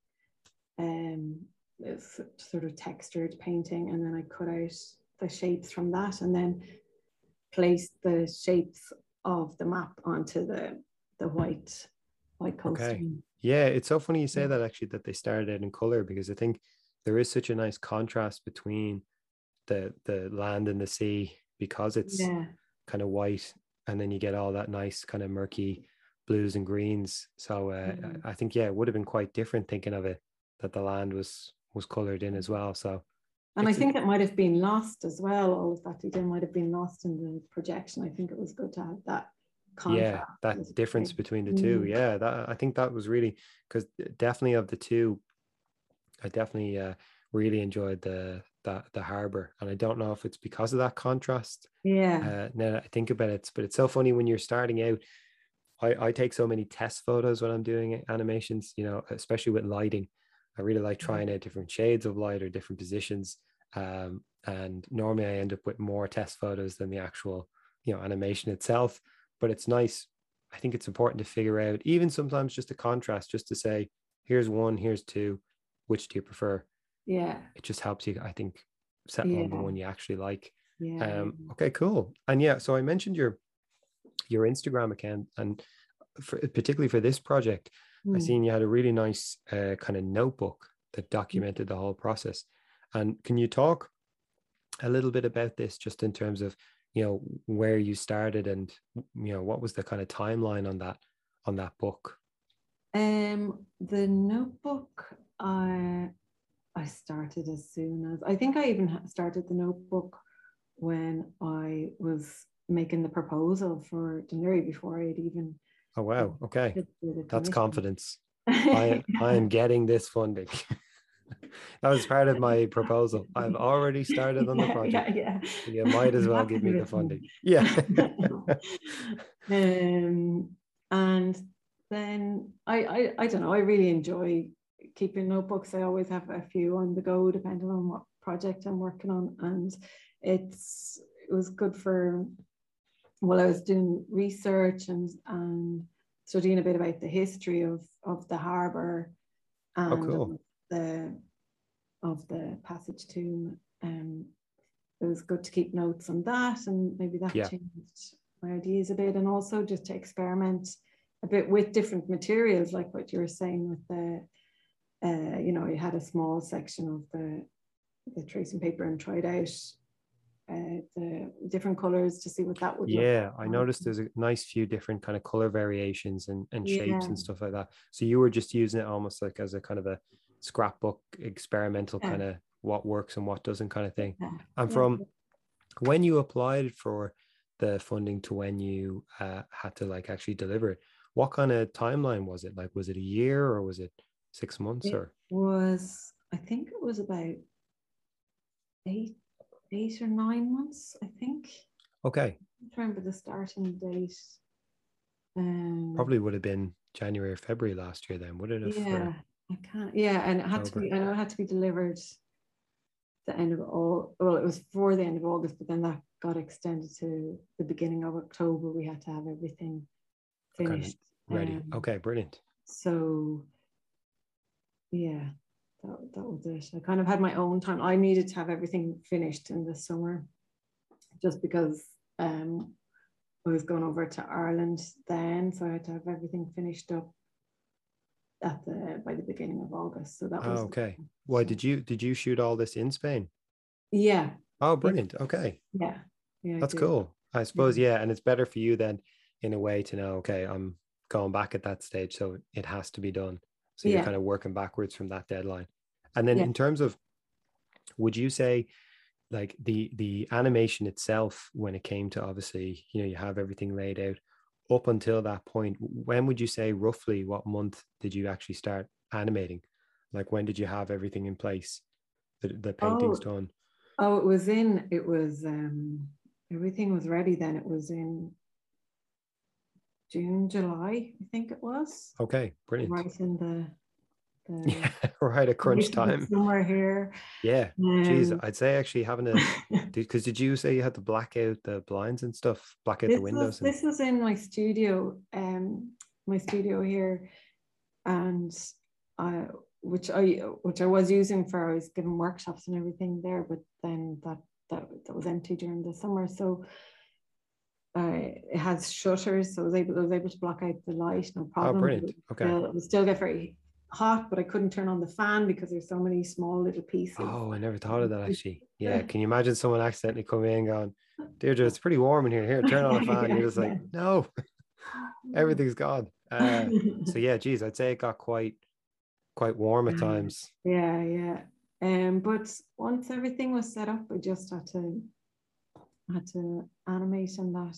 um, sort of textured painting, and then I cut out the shapes from that, and then placed the shapes of the map onto the the white white Okay. coasting. Yeah, it's so funny you say that actually, that they started out in color, because I think there is such a nice contrast between the the land and the sea, because it's Yeah. kind of white, and then you get all that nice kind of murky blues and greens. So uh, Mm. I think, yeah, it would have been quite different thinking of it, that the land was was colored in as well. So And I it's think it might have been lost as well. All of that detail might have been lost in the projection. I think it was good to have that yeah, contrast. that It difference great. between the two. Mm. Yeah, that I think that was really, because definitely of the two, I definitely uh, really enjoyed the the the harbor, and I don't know if it's because of that contrast. Yeah. Uh, now that I think about it, but it's so funny when you're starting out. I, I take so many test photos when I'm doing animations, you know, especially with lighting. I really like trying out different shades of light or different positions. Um, and normally I end up with more test photos than the actual, you know, animation itself. But it's nice. I think it's important to figure out, even sometimes just a contrast, just to say, here's one, here's two, which do you prefer? Yeah. It just helps you, I think, settle on the Yeah. one you actually like. Yeah. Um, okay, cool. And yeah, so I mentioned your your Instagram account, and for, particularly for this project, I Mm. seen you had a really nice uh, kind of notebook that documented the whole process. And can you talk a little bit about this, just in terms of, you know, where you started, and, you know, what was the kind of timeline on that on that book? Um, the notebook, I I started as soon as I think I even started the notebook when I was making the proposal for Denary before I had even Oh wow, okay, did the that's commission. confidence. I I am getting this funding. That was part of my proposal. I've already started on the yeah, yeah, project. yeah. You might as You well have to give me give the it to me. funding. Yeah. um, and then I, I, I don't know. I really enjoy keeping notebooks. I always have a few on the go, depending on what project I'm working on, and it's it was good for. Well, I was doing research and and studying a bit about the history of of the harbour Oh, and cool. of the of the passage tomb. Um, it was good to keep notes on that, and maybe that Yeah. changed my ideas a bit, and also just to experiment a bit with different materials, like what you were saying with the, uh, you know, you had a small section of the the tracing paper and tried out uh, the different colors to see what that would look Yeah, I like. noticed there's a nice few different kind of color variations and, and shapes Yeah, and stuff like that. So you were just using it almost like as a kind of a scrapbook, experimental yeah, kind of what works and what doesn't kind of thing. yeah, And yeah. from when you applied for the funding to when you uh, had to like actually deliver it, what kind of timeline was it? Like, was it a year or was it six months It or? was, I think it was about eight, eight or nine months. I think. Okay, I don't remember the starting date. Um, probably would have been January or February last year then, would it have, yeah, for I can't. Yeah, and it had to October? be. I know it had to be delivered the end of all. Well, it was for the end of August, but then that got extended to the beginning of October. We had to have everything Kind of finished. ready. Um, Okay, brilliant. so yeah, that that was it. I kind of had my own time. I needed to have everything finished in the summer, just because um, I was going over to Ireland then, so I had to have everything finished up at the by the beginning of August. So that Oh, was okay. Why so did you did you shoot all this in Spain? yeah, Oh, yeah, brilliant. Okay. yeah, yeah, I That's did. cool. I Yeah, suppose, yeah, and it's better for you then in a way to know, okay, I'm going back at that stage, so it has to be done. So you're yeah, kind of working backwards from that deadline. And then yeah. in terms of, would you say like the the animation itself, when it came to, obviously, you know, you have everything laid out up until that point, when would you say roughly what month did you actually start animating? Like when did you have everything in place, the, the paintings Oh, done? oh, it was in, it was, um, everything was ready then. It was in June, July, I think it was. Okay, brilliant. Right in the, the Yeah, right at crunch right in the time. summer here. Yeah, geez, Um, I'd say actually having to, because did you say you had to black out the blinds and stuff, black out the this was windows and this was in my studio, um, my studio here, and I, which I which I was using for, I was giving workshops and everything there, but then that that that was empty during the summer. So uh, it has shutters, so I was able I was able to block out the light, no oh, problem. But brilliant. it Okay. still, it would still get very hot, but I couldn't turn on the fan because there's so many small little pieces. Oh, I never thought of that actually. Yeah, can you imagine someone accidentally coming in and going, Deirdre, it's pretty warm in here. Here, turn on a fan. You're Yeah, just like, yeah. no, everything's gone. Uh, so yeah, geez, I'd say it got quite quite warm at times. Yeah, yeah. Um, but once everything was set up, I just had to had to animate and that,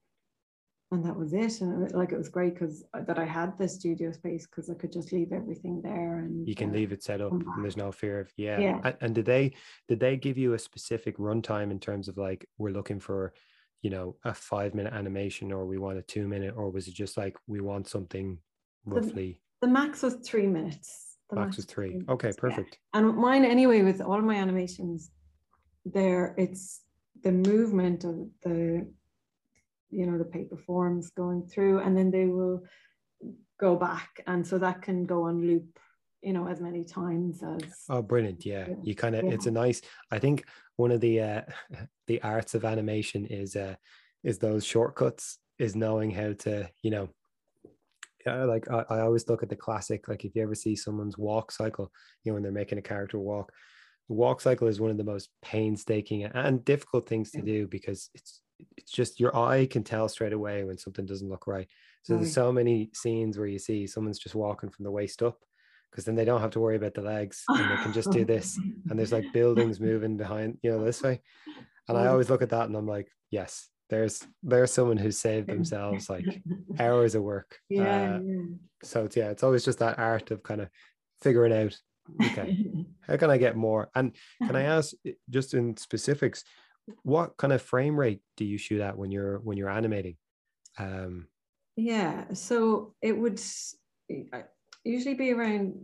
and that was it. And it, like it was great because that I had the studio space because I could just leave everything there and You can uh, leave it set up come and back. there's no fear of, yeah. Yeah. And, and did they did they give you a specific runtime in terms of like, we're looking for, you know, a five minute animation, or we want a two minute, or was it just like, we want something The roughly? the max was three minutes. The Max max was was three three. Okay, minutes. Yeah. perfect. And mine anyway, with all of my animations, there it's the movement of the, you know, the paper forms going through, and then they will go back, and so that can go on loop, you know, as many times as, Oh, brilliant. Yeah. You kind of, yeah. it's a nice, I think one of the uh the arts of animation is uh is those shortcuts, is knowing how to, you know, yeah, like I, I always look at the classic, like if you ever see someone's walk cycle, you know, when they're making a character walk, the walk cycle is one of the most painstaking and difficult things to do, because it's it's just, your eye can tell straight away when something doesn't look right. So there's Right. so many scenes where you see someone's just walking from the waist up, because then they don't have to worry about the legs and they can just do this. And there's like buildings moving behind, you know, this way. And I Oh, always look at that and I'm like, yes, there's there's someone who saved themselves like hours of work. yeah, Uh, yeah. so it's, yeah, it's always just that art of kind of figuring out, okay, how can I get more? And can I ask, just in specifics, what kind of frame rate do you shoot at when you're when you're animating? Um, Yeah, so it would usually be around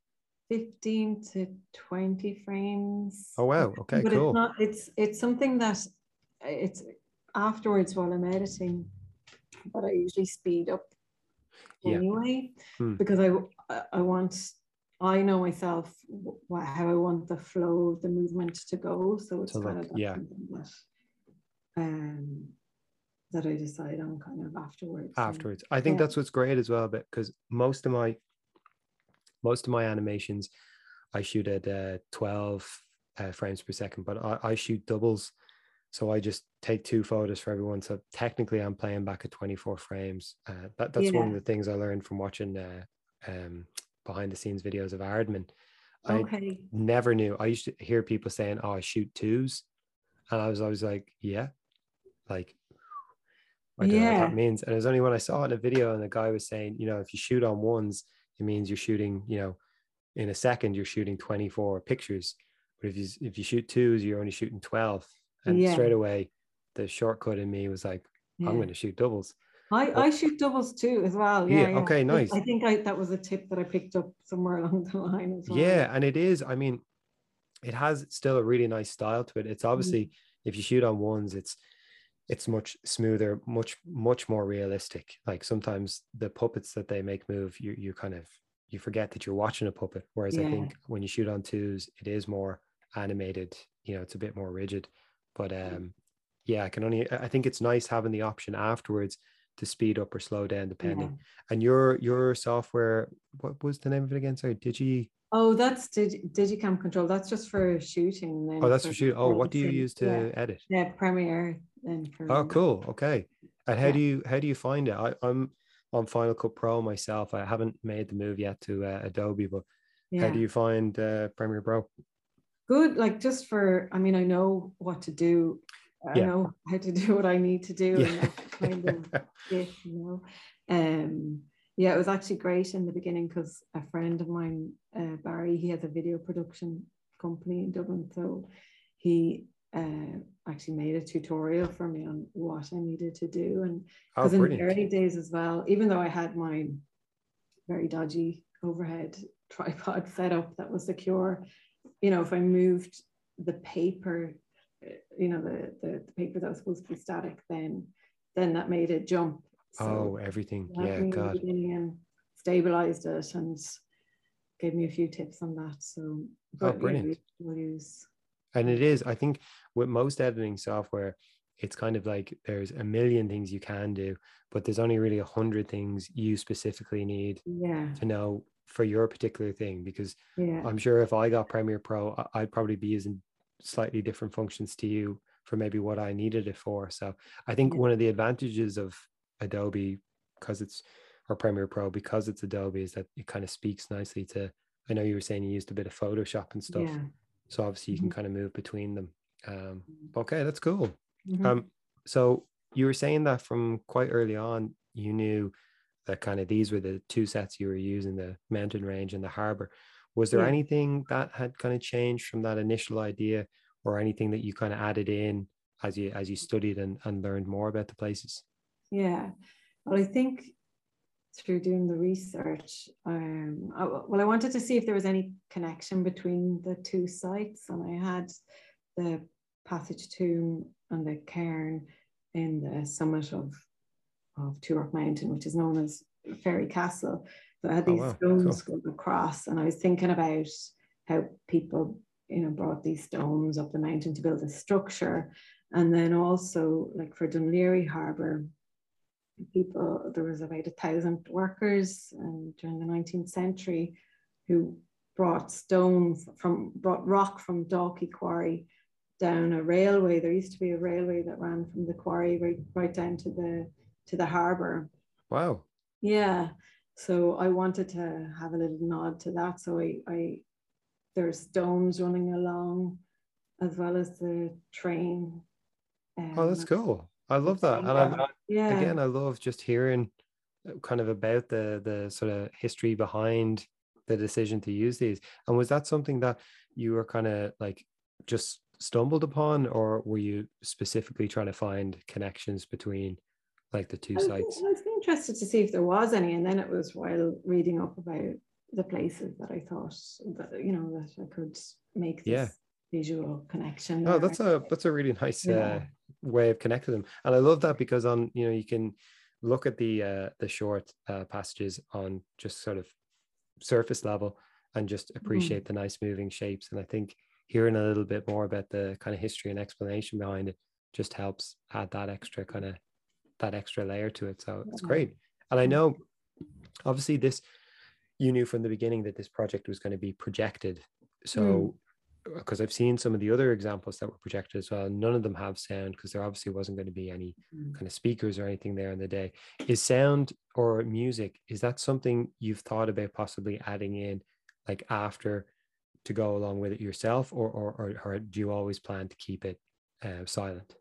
fifteen to twenty frames, oh wow, okay, but it's cool. not, it's it's something that it's afterwards while I'm editing, but I usually speed up Yeah. anyway, Hmm. because I I want, I know myself how I want the flow, the movement to go. So it's To kind look, of that's yeah, something that um that I decide on kind of afterwards. And afterwards. I think yeah, that's what's great as well, but because most of my most of my animations, I shoot at uh, twelve uh, frames per second, but I, I shoot doubles. So I just take two photos for everyone. So technically I'm playing back at twenty-four frames. Uh, that, that's one of yeah, the things I learned from watching uh, um, behind the scenes videos of Aardman. I okay, never knew. I used to hear people saying, oh, I shoot twos. And I was always like, yeah, like, I don't know what that yeah, means. And it was only when I saw it in a video and the guy was saying, you know, if you shoot on ones, it means you're shooting, you know, in a second, you're shooting twenty-four pictures. But if you if you shoot twos, you're only shooting twelve. And yeah, straight away, the shortcut in me was like, I'm yeah. going to shoot doubles. I, But I shoot doubles too as well. Yeah, yeah, yeah. okay, I nice. think I that was a tip that I picked up somewhere along the line as well. Yeah, and it is. I mean, it has still a really nice style to it. It's Mm. obviously, if you shoot on ones, it's it's much smoother, much much more realistic. Like sometimes the puppets that they make move, you you kind of, you forget that you're watching a puppet. Whereas I Yeah, think when you shoot on twos, it is more animated. You know, it's a bit more rigid. But um, yeah, I can only. I think it's nice having the option afterwards to speed up or slow down yeah. depending. And your your software, what was the name of it again? Sorry, Digi. Oh, that's Dig Digicam Control. That's just for shooting, and Oh, then that's for for shoot. Oh, what do you editing. use Yeah, to edit? yeah. Premiere then Oh, for cool. Okay. And how yeah, do you how do you find it? I, I'm on Final Cut Pro myself. I haven't made the move yet to uh, Adobe, but how do yeah. you find uh, Premiere Pro? good. Like just for, I mean, I know what to do. I Yeah. know how to do what I need to do, Yeah. and that's kind of it, you know. Um, yeah, it was actually great in the beginning because a friend of mine, uh, Barry, he has a video production company in Dublin, so he uh, actually made a tutorial for me on what I needed to do, and Oh, because in the brilliant. early days as well, even though I had my very dodgy overhead tripod setup that was secure, you know, if I moved the paper, you know, the, the, the paper that was supposed to be static, then then that made it jump. So Oh, everything. helped Yeah, me in the God. beginning and stabilized it and gave me a few tips on that. So, Oh, but yeah, brilliant. we'll use. And it is, I think with most editing software, it's kind of like there's a million things you can do, but there's only really a hundred things you specifically need Yeah, to know for your particular thing. Because yeah, I'm sure if I got Premiere Pro, I- I'd probably be using slightly different functions to you for maybe what I needed it for. So I think yeah, one of the advantages of Adobe, because it's, or Premiere Pro, because it's Adobe, is that it kind of speaks nicely to, I know you were saying you used a bit of Photoshop and stuff. yeah. So obviously you can Mhm. kind of move between them. Um, okay, that's cool. Mhm. Um, so you were saying that from quite early on, you knew that kind of these were the two sets you were using, the mountain range and the harbor. Was there Yeah, anything that had kind of changed from that initial idea, or anything that you kind of added in as you as you studied and, and learned more about the places? yeah. Well, I think through doing the research, um, I, well, I wanted to see if there was any connection between the two sites, and I had the Passage Tomb and the cairn in the summit of of Turock Mountain, which is known as Fairy Castle. So I had Oh these wow, stones cool. going across, and I was thinking about how people, you know, brought these stones up the mountain to build a structure, and then also like for Dunleary Harbour, people, there was about a thousand workers um, during the nineteenth century who brought stone from, brought rock from Dalkey Quarry down a railway. There used to be a railway that ran from the quarry right, right down to the to the harbour. Wow. Yeah. So I wanted to have a little nod to that. So I, I there's stones running along as well as the train. Oh, that's Um, cool. I love that. And I, yeah. again, I love just hearing kind of about the the sort of history behind the decision to use these. And was that something that you were kind of like just stumbled upon, or were you specifically trying to find connections between like the two I was, sites? I was interested to see if there was any, and then it was while reading up about the places that I thought that, you know, that I could make Yeah. this visual connection Oh, there. that's a that's a really nice uh, Yeah. way of connecting them, and I love that because on you know you can look at the uh, the short uh, passages on just sort of surface level and just Mm. appreciate the nice moving shapes. And I think hearing a little bit more about the kind of history and explanation behind it just helps add that extra kind of that extra layer to it. So it's Yeah. great. And I know obviously this, you knew from the beginning that this project was going to be projected. Mm. So because I've seen some of the other examples that were projected as well, none of them have sound because there obviously wasn't going to be any Mm. kind of speakers or anything there in the day. Is sound or music, is that something you've thought about possibly adding in like after to go along with it yourself, or or or, or do you always plan to keep it uh, silent?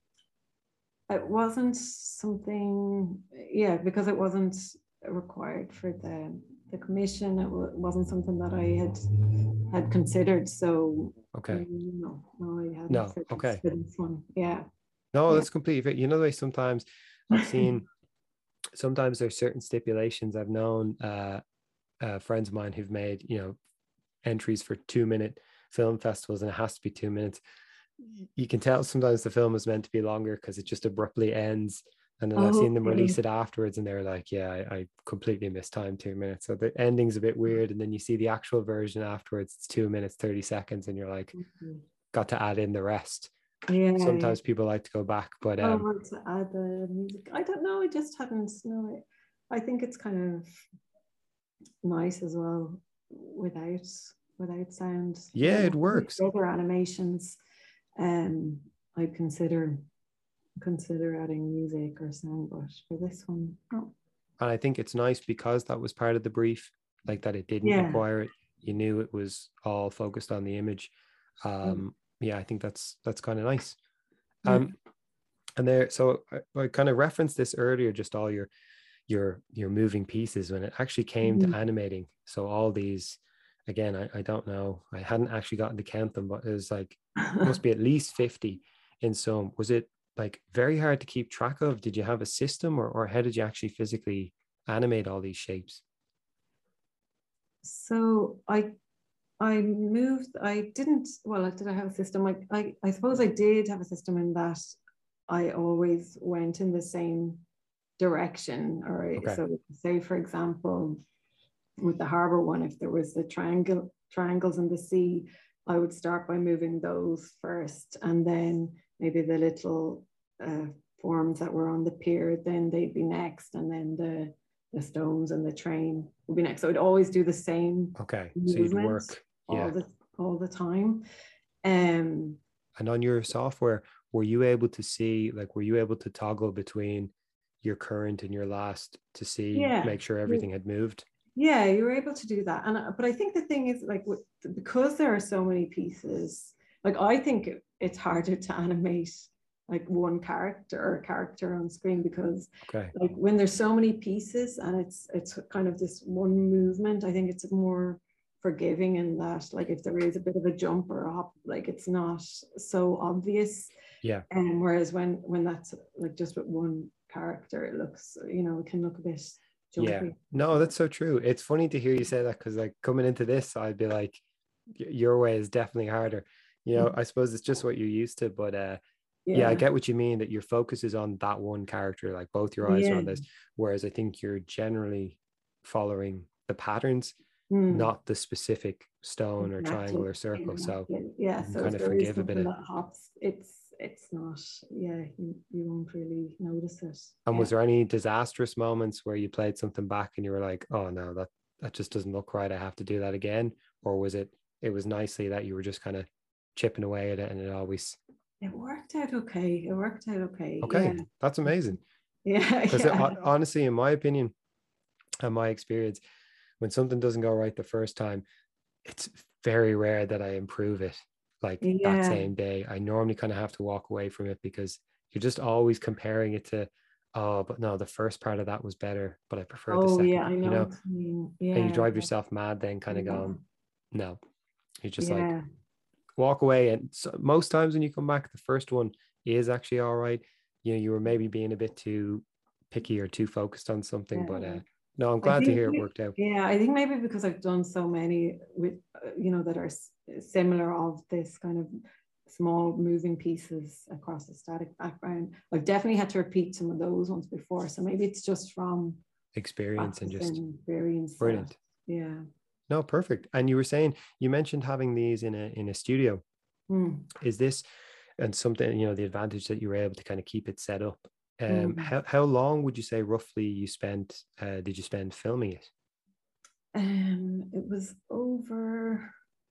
It wasn't something, yeah, because it wasn't required for the the commission. It w- wasn't something that I had had considered. So Okay. no, no, I hadn't No. for this, Okay. for this one. Yeah, No, yeah. that's completely fair. You know the way sometimes I've seen sometimes there's certain stipulations. I've known uh, uh friends of mine who've made, you know, entries for two minute film festivals and it has to be two minutes. You can tell sometimes the film is meant to be longer because it just abruptly ends. And then I've seen them release Okay. it afterwards and they're like, yeah, I, I completely missed time two minutes. So the ending's a bit weird. And then you see the actual version afterwards, it's two minutes, thirty seconds. And you're like, got to add in the rest. Yeah, yeah. Sometimes people like to go back, but Oh, I um, want to add the music. I don't know. I just hadn't. No, I think it's kind of nice as well without without sound. I yeah, don't it know. Maybe works. for other animations, um, I'd consider consider adding music or sound, but for this one, oh. And I think it's nice because that was part of the brief, like that it didn't Yeah, require it. You knew it was all focused on the image. Um, yeah, I think that's that's kind of nice. Mm. Um, and there, so I, I kind of referenced this earlier, just all your your your moving pieces when it actually came to Mm. animating. So all these, again, I, I don't know, I hadn't actually gotten to count them, but it was like must be at least fifty in some. Was it like very hard to keep track of? Did you have a system, or or how did you actually physically animate all these shapes? So I I moved, I didn't, well, did I have a system? I, I, I suppose I did have a system in that I always went in the same direction. Or Okay. so say, for example, with the harbor one, if there was the triangle triangles in the sea, I would start by moving those first, and then maybe the little uh, forms that were on the pier, then they'd be next, and then the the stones and the train would be next. So I'd always do the same Okay. So you'd movement work. all Yeah. the all the time. Um, And on your software, were you able to see, like, were you able to toggle between your current and your last to see, yeah, make sure everything had moved? yeah, you were able to do that. And uh, but I think the thing is, like, because there are so many pieces, like I think it, it's harder to animate like one character or character on screen, because Okay. like when there's so many pieces and it's it's kind of this one movement, I think it's more forgiving in that, like, if there is a bit of a jump or a hop, like it's not so obvious. Yeah. And whereas when when that's like just with one character, it looks, you know, it can look a bit jumpy. Yeah. No, that's so true. It's funny to hear you say that, because like coming into this, I'd be like, your way is definitely harder. You know, I suppose it's just what you're used to, but uh yeah. yeah, I get what you mean, that your focus is on that one character, like both your eyes yeah. are on this, whereas I think you're generally following the patterns, Mm. not the specific stone exactly. or triangle or circle. Exactly. So yeah, you can so kind if of there is forgive a bit something of. that hops, it's it's not, yeah, you, you won't really notice it. And yeah. was there any disastrous moments where you played something back and you were like, oh no, that that just doesn't look right, I have to do that again? Or was it it was nicely that you were just kind of chipping away at it and it always It worked out okay. It worked out okay. okay? Yeah. That's amazing. Yeah. Because yeah. honestly, in my opinion and my experience, when something doesn't go right the first time, it's very rare that I improve it like yeah. that same day. I normally kind of have to walk away from it, because you're just always comparing it to, oh, but no, the first part of that was better, but I prefer oh, the second yeah, part, I know, you know, what you mean. Yeah. and you drive yourself mad then, kind of yeah. going, no, you just yeah. like walk away. And so most times when you come back, the first one is actually all right. You know, you were maybe being a bit too picky or too focused on something, yeah. but uh, no, I'm I glad to think, hear it worked out. Yeah, I think maybe because I've done so many with, uh, you know, that are s- similar of this kind of small moving pieces across a static background. I've definitely had to repeat some of those ones before. So maybe it's just from Experience and just experience. brilliant. That, yeah. No, perfect. And you were saying, you mentioned having these in a in a studio. Mm. Is this and something, you know, the advantage that you were able to kind of keep it set up? Um, Mm. how how long would you say roughly you spent? Uh, did you spend filming it? Um, it was over.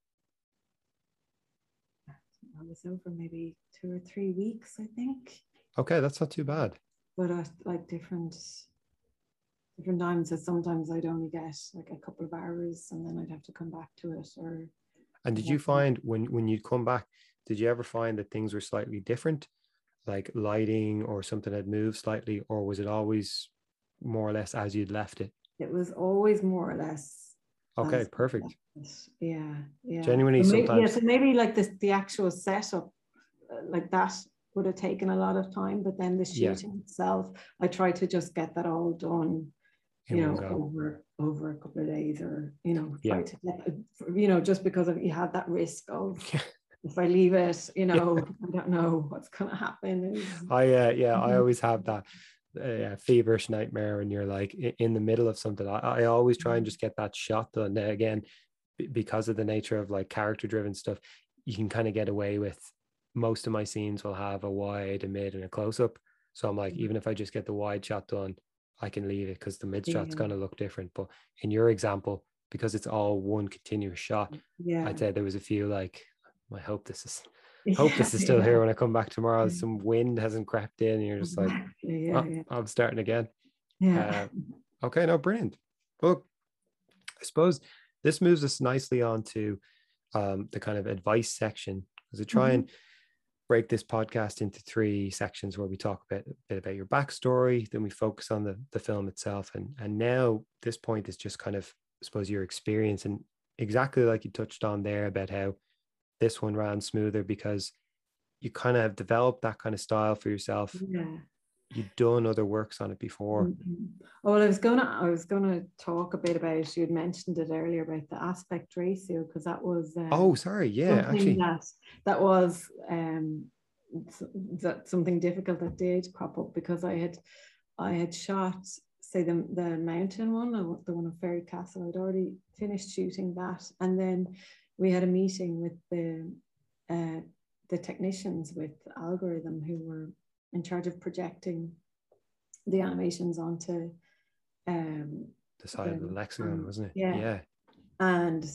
I was over maybe two or three weeks, I think. Okay, that's not too bad. But at like different different times, so sometimes I'd only get like a couple of hours, and then I'd have to come back to it. Or and did you find when when you'd come back, did you ever find that things were slightly different, like lighting or something had moved slightly, or was it always more or less as you'd left it? It was always more or less. Okay, perfect. Yeah, yeah. Genuinely, so maybe, sometimes. Yeah, so maybe like this, the actual setup, uh, like that would have taken a lot of time, but then the shooting yeah. itself, I tried to just get that all done, in you know, go. over over a couple of days, or you know, try yeah. to get, you know, just because of you have that risk of. If I leave it, you know, yeah. I don't know what's going to happen. I, uh, yeah, I always have that uh, feverish nightmare when you're like in the middle of something. I, I always try and just get that shot done. Now, again, because of the nature of like character driven stuff, you can kind of get away with, most of my scenes will have a wide, a mid, and a close up. So I'm like, even if I just get the wide shot done, I can leave it because the mid shot's yeah. going to look different. But in your example, because it's all one continuous shot, yeah. I'd say there was a few like, I hope this is yeah, hope this is still yeah. here when I come back tomorrow. Some wind hasn't crept in, and you're just like, yeah, oh, yeah. I'm starting again. Yeah. Uh, okay, no, brilliant. Well, I suppose this moves us nicely on to um, the kind of advice section, because I try Mhm. and break this podcast into three sections where we talk a bit, a bit about your backstory, then we focus on the, the film itself. And, and now this point is just kind of, I suppose, your experience, and exactly like you touched on there about how this one ran smoother because you kind of have developed that kind of style for yourself. Yeah. You've done other works on it before. Mhm. Oh, well, I was gonna I was gonna talk a bit about, you had mentioned it earlier about the aspect ratio, because that was uh, Oh, sorry. Yeah, something actually. that that was um that something difficult that did crop up, because I had I had shot, say, the the mountain one, the one of Fairy Castle. I'd already finished shooting that, and then we had a meeting with the uh, the technicians with Algorithm, who were in charge of projecting the animations onto um The side of the the lexicon, um, wasn't it? yeah, Yeah. and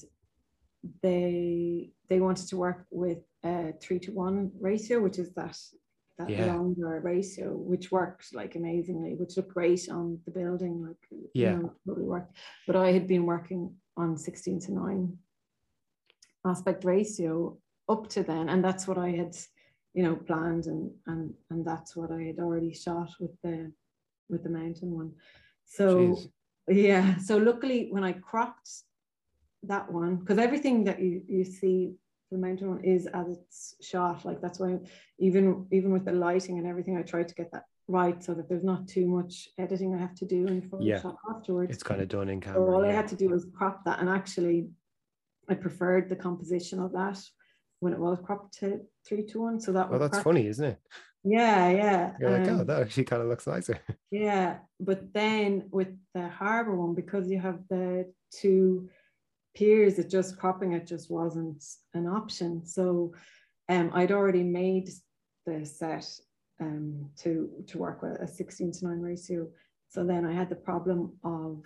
they they wanted to work with a three to one ratio, which is that that Yeah. longer ratio, which worked like amazingly, which looked great on the building, like, Yeah. you know, totally worked. But I had been working on sixteen to nine aspect ratio up to then, and that's what I had, you know, planned, and and and that's what I had already shot with the with the mountain one. So Jeez. yeah, so luckily when I cropped that one, because everything that you you see the mountain one is as it's shot, like that's why even even with the lighting and everything, I tried to get that right so that there's not too much editing I have to do in Yeah. Photoshop afterwards. It's kind of done in So camera. all I Yeah. had to do was crop that, and actually I preferred the composition of that when it was cropped to three to one. So that Oh, was that's crack. funny, isn't it? Yeah, yeah. You're like, oh, Um, that actually kind of looks nicer. yeah, but then with the harbour one, because you have the two piers, it just cropping it just wasn't an option. So um, I'd already made the set um, to to work with a sixteen to nine ratio. So then I had the problem of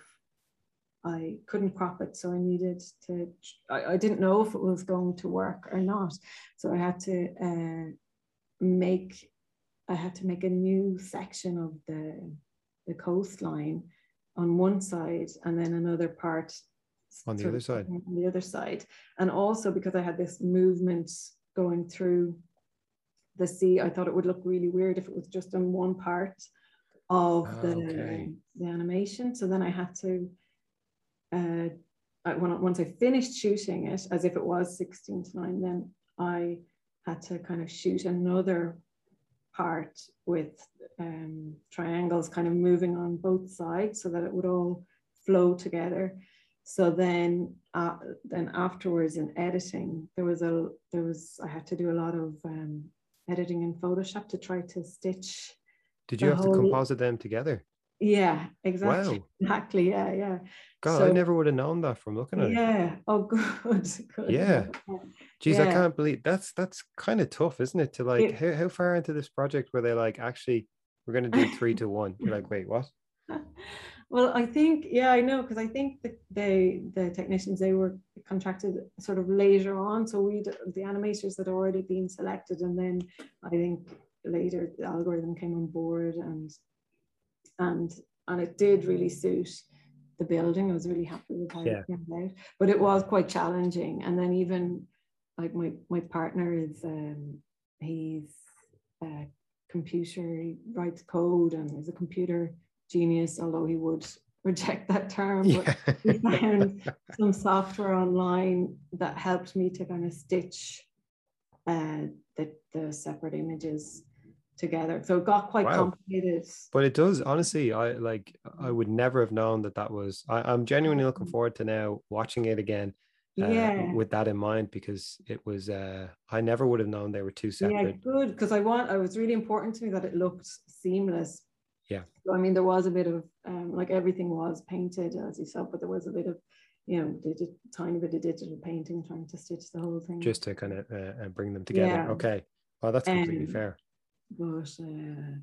I couldn't crop it, so I needed to. I, I didn't know if it was going to work or not, so I had to uh, make. I had to make a new section of the the coastline on one side, and then another part On the sort other of side. on the other side. And also because I had this movement going through the sea, I thought it would look really weird if it was just on one part of Ah, okay. the the animation. So then I had to. Uh, I, when, once I finished shooting it, as if it was sixteen to nine, then I had to kind of shoot another part with um, triangles kind of moving on both sides so that it would all flow together. So then, uh, then afterwards in editing, there was a there was I had to do a lot of um, editing in Photoshop to try to stitch Did you the have to whole. composite them together? Yeah, exactly, Wow. exactly, yeah, yeah. God, I So never would have known that from looking at it. yeah, oh, good, good, Yeah. yeah, Geez, I yeah. can't believe that's that's kind of tough, isn't it? To like, It, how, how far into this project were they like, actually, we're going to do three to one? You're like, wait, what? well, I think, yeah, I know, because I think the, they, the technicians, they were contracted sort of later on. So we, the animators had already been selected. And then I think later the Algorithm came on board, and, and, and it did really suit the building. I was really happy with how Yeah. it came out, but it was quite challenging. And then even like my, my partner is, um, he's a computer, he writes code and is a computer genius, although he would reject that term. But Yeah. we found some software online that helped me to kind of stitch uh, the, the separate images together. So it got quite Wow. complicated. But it does, honestly, I like, I would never have known that that was, I, I'm genuinely looking forward to now watching it again uh, Yeah. with that in mind, because it was, uh, I never would have known they were two Yeah, separate. good. Because I want, it was really important to me that it looked seamless. Yeah. So, I mean, there was a bit of, um, like everything was painted, as you said, but there was a bit of, you know, they did a tiny bit of digital painting trying to stitch the whole thing. Just to kind of uh, bring them together. Yeah. Okay. Well, that's completely Um, fair. But uh,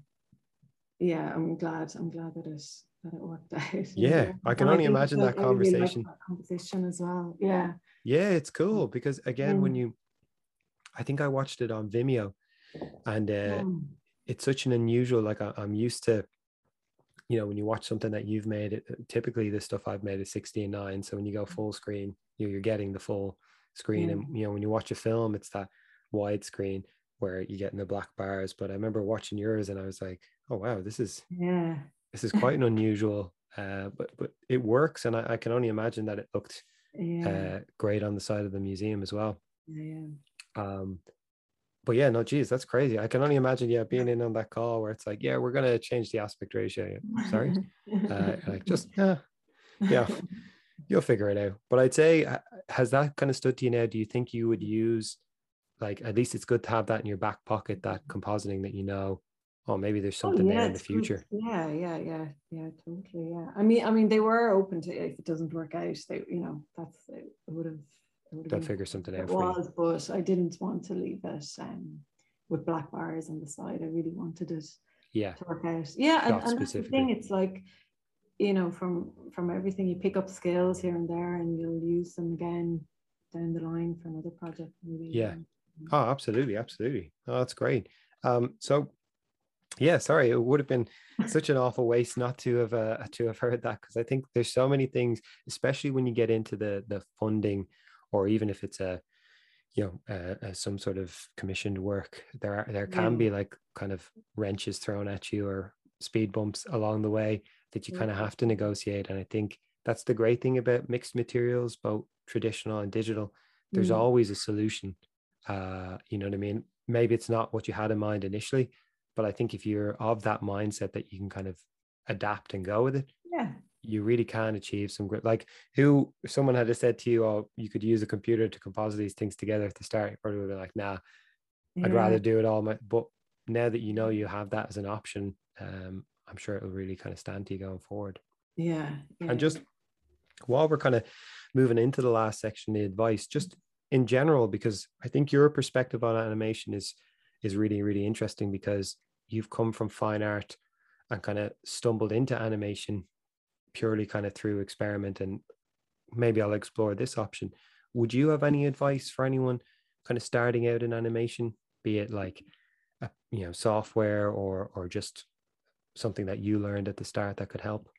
yeah, I'm glad. I'm glad that it that it worked out. Yeah, I can And I only think imagine that I really liked conversation. that composition as well. Yeah. Yeah, it's cool because again, when Mm. you, I think I watched it on Vimeo, and uh, Mm. it's such an unusual. Like I, I'm used to, you know, when you watch something that you've made, it typically the stuff I've made is sixteen nine. So when you go full screen, you know, you're getting the full screen. Yeah. And, you know, when you watch a film, it's that wide screen where you get in the black bars. But I remember watching yours and I was like, oh, wow, this is, Yeah. this is quite an unusual, uh, but, but it works. And I, I can only imagine that it looked Yeah. uh, great on the side of the museum as well. Yeah. Um, but yeah, no, geez, that's crazy. I can only imagine, yeah, being in on that call where it's like, yeah, we're going to change the aspect ratio. Yeah, sorry. Uh, like just, yeah, yeah, you'll figure it out. But I'd say, uh, has that kind of stood to you now? Do you think you would use, like, at least it's good to have that in your back pocket, that compositing that, you know, oh, maybe there's Oh something there yeah, in the it's good. future. Yeah, yeah, yeah, yeah, totally. Yeah. I mean, I mean, they were open to if it doesn't work out, they, you know, that's it would have it would have They'll been figure fine something if it out for you. was, but I didn't want to leave it um with black bars on the side. I really wanted it Yeah. to work out. Yeah, and, Shot and that's the thing. specifically. It's like, you know, from from everything you pick up skills here and there, and you'll use them again down the line for another project, maybe. Yeah. Oh, absolutely. Absolutely. Oh, that's great. Um, so yeah, sorry, it would have been such an awful waste not to have uh, to have heard that, because I think there's so many things, especially when you get into the the funding, or even if it's a, you know, uh, uh, some sort of commissioned work, there are there can Yeah. be like kind of wrenches thrown at you or speed bumps along the way that you kind of have to negotiate. And I think that's the great thing about mixed materials, both traditional and digital. There's Mm. always a solution. Uh, you know what I mean? Maybe it's not what you had in mind initially, but I think if you're of that mindset that you can kind of adapt and go with it, Yeah. you really can achieve some great, like, who, if someone had said to you, oh, you could use a computer to composite these things together at the start, you probably would have been like, nah, I'd Yeah. rather do it all. My, but now that you know you have that as an option, um, I'm sure it'll really kind of stand to you going forward. Yeah. And Yeah. just while we're kind of moving into the last section, the advice, just in general, because I think your perspective on animation is is really, really interesting, because you've come from fine art and kind of stumbled into animation purely kind of through experiment, and maybe I'll explore this option. Would you have any advice for anyone kind of starting out in animation, be it like a, you know, software or or just something that you learned at the start that could help?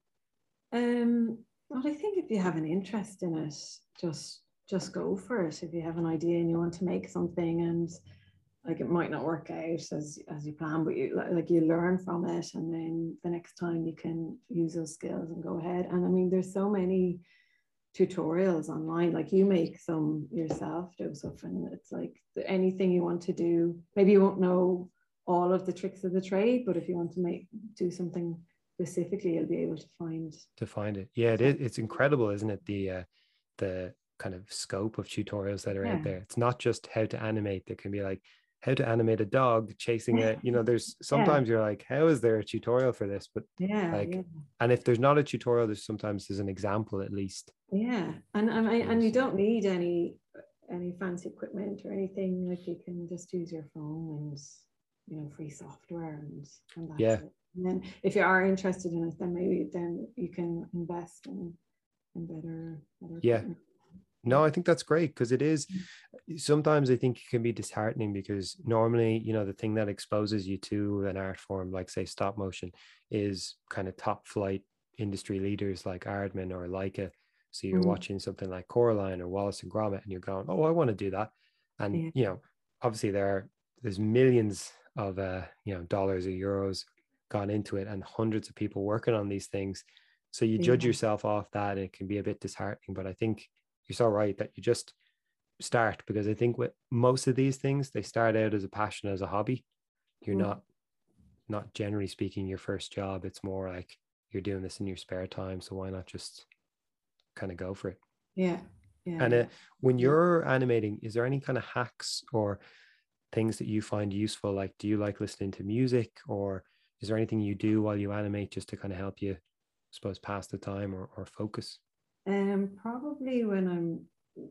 Um, well, I think if you have an interest in it, just just go for it. If you have an idea and you want to make something, and like it might not work out as as you plan, but you like you learn from it, and then the next time you can use those skills and go ahead. And I mean, there's so many tutorials online. Like you make some yourself, Joseph, and it's like anything you want to do. Maybe you won't know all of the tricks of the trade, but if you want to make do something specifically, you'll be able to find To find it. Yeah, it is. It's incredible, isn't it? The uh, the kind of scope of tutorials that are yeah. out there. It's not just how to animate. There can be like how to animate a dog chasing a, you know, there's Yeah. sometimes you're like, how is there a tutorial for this? But Yeah, like, yeah, and if there's not a tutorial, there's sometimes there's an example at least. yeah. And and, I, and you Use. don't need any any fancy equipment or anything. Like you can just use your phone and, you know, free software, and and that's Yeah. it. And then if you are interested in it, then maybe then you can invest in in better better Yeah. equipment. No, I think that's great, because it is sometimes I think it can be disheartening, because normally, you know, the thing that exposes you to an art form, like say stop motion, is kind of top flight industry leaders like Aardman or Leica. So you're Mm. watching something like Coraline or Wallace and Gromit, and you're going, oh, I want to do that. And, Yeah. you know, obviously there are, there's millions of, uh, you know, dollars or euros gone into it, and hundreds of people working on these things. So you judge Yeah. yourself off that, and it can be a bit disheartening. But I think you're so right that you just start, because I think with most of these things, they start out as a passion, as a hobby. You're Mm. not, not generally speaking, your first job. It's more like you're doing this in your spare time. So why not just kind of go for it? Yeah. Yeah. And uh, Yeah. when you're animating, is there any kind of hacks or things that you find useful? Like, do you like listening to music, or is there anything you do while you animate just to kind of help you, I suppose, pass the time or, or focus? Um, probably when I'm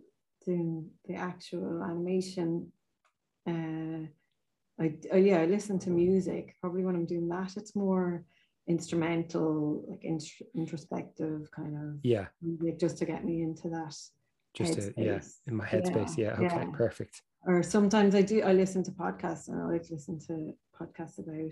doing the actual animation, uh, I oh yeah, I listen to music. Probably when I'm doing that, it's more instrumental, like int- introspective kind of Yeah. music, just to get me into that Just to, yeah, headspace. in my Yeah, headspace. Yeah. Okay. yeah. Perfect. Or sometimes I do. I listen to podcasts, and I like to listen to podcasts about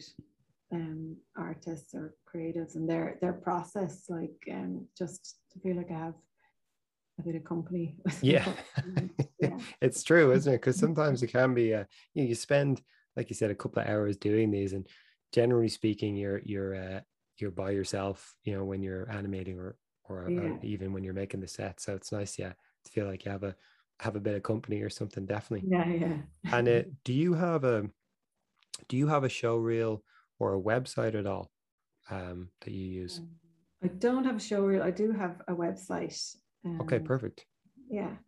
um artists or creatives and their their process. Like um, just to feel like I have a bit of company. Yeah. Yeah. It's true, isn't it? Because sometimes it can be, uh, you know, you spend, like you said, a couple of hours doing these, and generally speaking, you're you're uh, you're by yourself, you know, when you're animating, or or, or Yeah. even when you're making the set. So it's nice, yeah, to feel like you have a have a bit of company or something, definitely. Yeah. Yeah. And uh, do you have a do you have a show reel or a website at all, um, that you use? Um, I don't have a show reel. I do have a website. Okay, Um, perfect. yeah.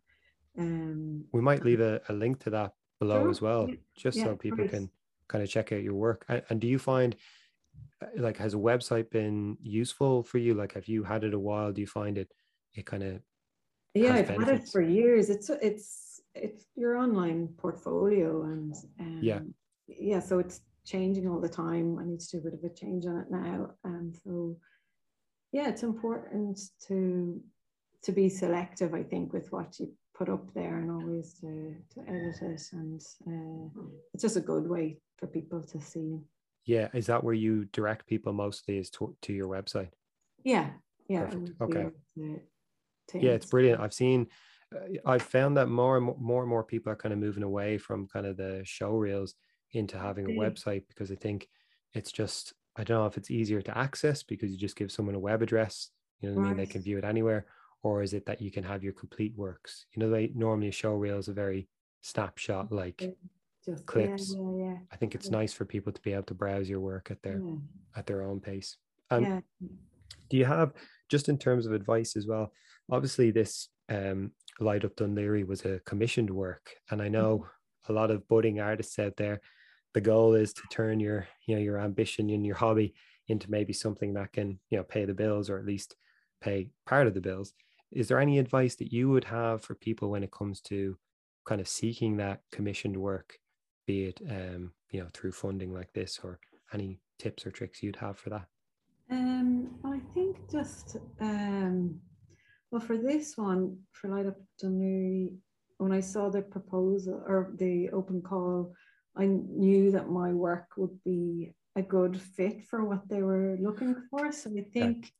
Um, We might leave a, a link to that below as sure. well, Yeah. just Yeah. so people Great. can kind of check out your work. And, and do you find, uh, like, has a website been useful for you? Like, have you had it a while? Do you find it it kind of Yeah, has I've had it benefits? for years. It's it's it's your online portfolio, and Yeah, um, yeah, so it's changing all the time. I need to do a bit of a change on it now, and so yeah, it's important to to be selective, I think, with what you put up there, and always to to edit it, and uh, it's just a good way for people to see. yeah. Is that where you direct people mostly, is to, to your website? Yeah, yeah, I Perfect. would be Okay. able to, to Yeah, it's answer. brilliant. I've seen, uh, I've found that more and more, more and more people are kind of moving away from kind of the show reels into having a Okay. website, because I think it's just, I don't know if it's easier to access because you just give someone a web address, you know what I mean? They Right. can view it anywhere. Or is it that you can have your complete works? You know, they normally a show reel is a very snapshot like Just yeah, clips. yeah, yeah. I think it's Yeah. nice for people to be able to browse your work at their Yeah. at their own pace. Um, Yeah. do you have, just in terms of advice as well? Obviously, this um, Light Up Dún Laoghaire was a commissioned work, and I know a lot of budding artists out there. The goal is to turn your, you know, your ambition and your hobby into maybe something that can, you know, pay the bills, or at least pay part of the bills. Is there any advice that you would have for people when it comes to kind of seeking that commissioned work, be it, um, you know, through funding like this, or any tips or tricks you'd have for that? Um, I think just um, well, for this one, for Light Up Dún Laoghaire, when I saw the proposal or the open call, I knew that my work would be a good fit for what they were looking for. So I Okay. think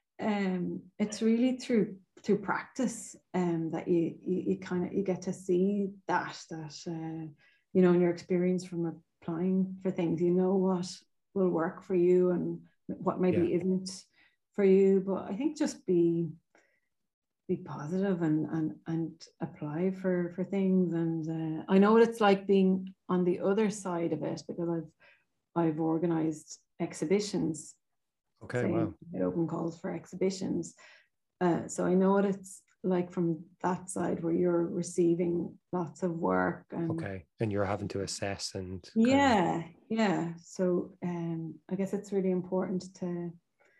um, it's really through through practice um, that you you, you kind of you get to see that that uh, you know, in your experience from applying for things, you know what will work for you and what Yeah. maybe isn't for you. But I think just be be positive and and and apply for for things. And uh, I know what it's like being on the other side of it, because I've I've organized exhibitions, Okay. say Wow. open calls for exhibitions. Uh, so I know what it's like from that side, where you're receiving lots of work. And Okay. And you're having to assess and kind of, yeah, yeah. So um, I guess it's really important to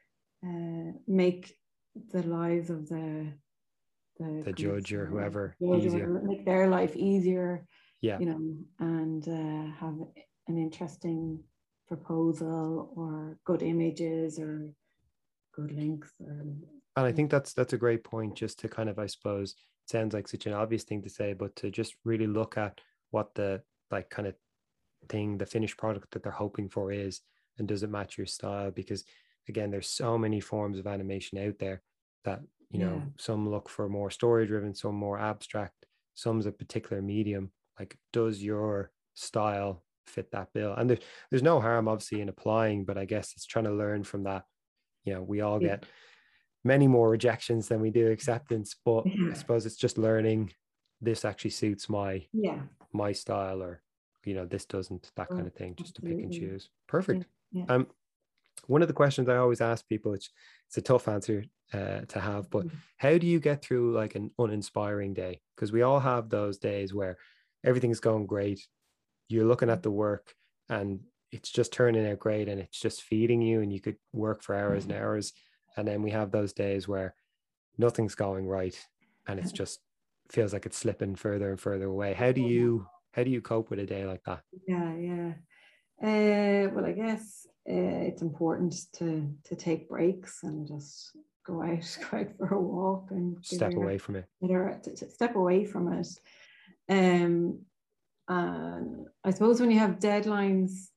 uh, make the lives of the the the judge or commissioner, whoever easier. make their life easier, Yeah. you know, and uh, have an interesting proposal, or good images, or good links. Or, And I think that's that's a great point, just to kind of, I suppose, it sounds like such an obvious thing to say, but to just really look at what the, like, kind of thing, the finished product that they're hoping for is, and does it match your style? Because again, there's so many forms of animation out there that, you yeah, know, some look for more story driven, some more abstract, some's a particular medium. Like, does your style fit that bill? And there, there's no harm obviously in applying, but I guess it's trying to learn from that. You know, we all yeah, get many more rejections than we do acceptance, but I yeah, suppose it's just learning, this actually suits my yeah. my style, or, you know, this doesn't, that kind Oh, of thing, just to pick and absolutely. choose. Yeah, Perfect. yeah. Um one of the questions I always ask people, it's it's a tough answer uh, to have, but how do you get through like an uninspiring day? Because we all have those days where everything's going great, you're looking at the work, and it's just turning out great, and it's just feeding you, and you could work for hours and hours. And then we have those days where nothing's going right, and it's just feels like it's slipping further and further away. How do you how do you cope with a day like that? Yeah, yeah. Uh, well, I guess uh, it's important to to take breaks and just go out, go out for a walk, and give Step your, away from it. your to, to step away from it. Um, and I suppose when you have deadlines,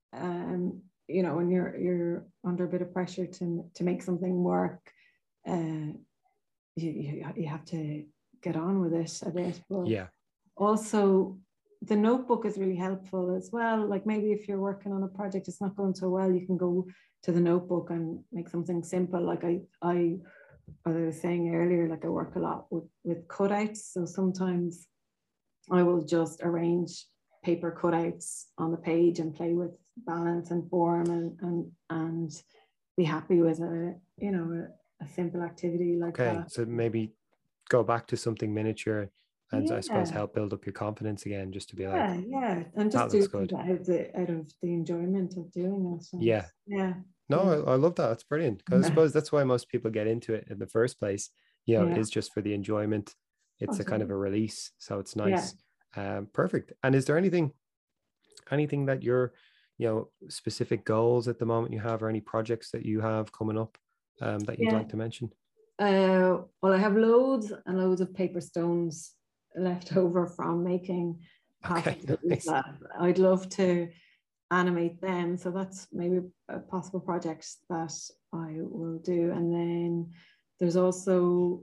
um, you know, when you're you're under a bit of pressure to to make something work, uh, you, you, you have to get on with it a bit. But yeah. Also, the notebook is really helpful as well. Like maybe if you're working on a project, it's not going so well, you can go to the notebook and make something simple. Like I, I, as I was saying earlier, like I work a lot with, with cutouts. So sometimes I will just arrange paper cutouts on the page and play with balance and form and and, and be happy with a, you know, a, a simple activity like okay, that. So maybe go back to something miniature and yeah. I suppose help build up your confidence again, just to be yeah, like, yeah, and just do it out of, the, out of the enjoyment of doing it. And yeah. Yeah. No, yeah. I, I love that. It's brilliant. Because I suppose that's why most people get into it in the first place. You know, Yeah. is just for the enjoyment. It's Absolutely. a kind of a release. So it's nice. Yeah. Um, perfect. And is there anything, anything that you're, you know, specific goals at the moment you have, or any projects that you have coming up um, that you'd yeah. like to mention? Uh, well, I have loads and loads of paper stones left over from making okay, nice. that I'd love to animate them. So that's maybe a possible project that I will do. And then there's also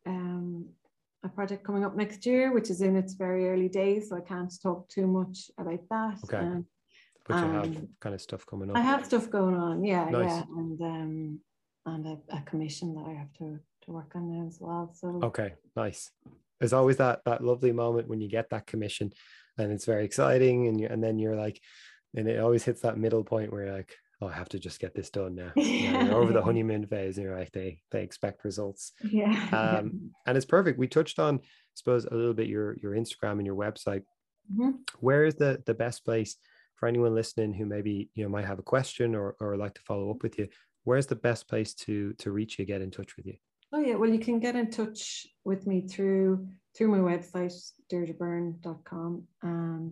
um, a project coming up next year, which is in its very early days. So I can't talk too much about that. Okay. Um, but you um, have kind of stuff coming up. I have stuff going on. Yeah. Nice. Yeah. And, um, and a, a commission that I have to, to work on now as well. So okay, nice. There's always that that lovely moment when you get that commission and it's very exciting, and you and then you're like, and it always hits that middle point where you're like, oh, I have to just get this done now. Yeah, you're over the honeymoon phase and you're like, they they expect results. Yeah. Um, and it's perfect. We touched on, I suppose, a little bit your your Instagram and your website. Mm-hmm. Where is the the best place for anyone listening who maybe, you know, might have a question or or like to follow up with you? Where's the best place to to reach you, get in touch with you? Oh yeah, well, you can get in touch with me through through my website, deirdre byrne dot com, um,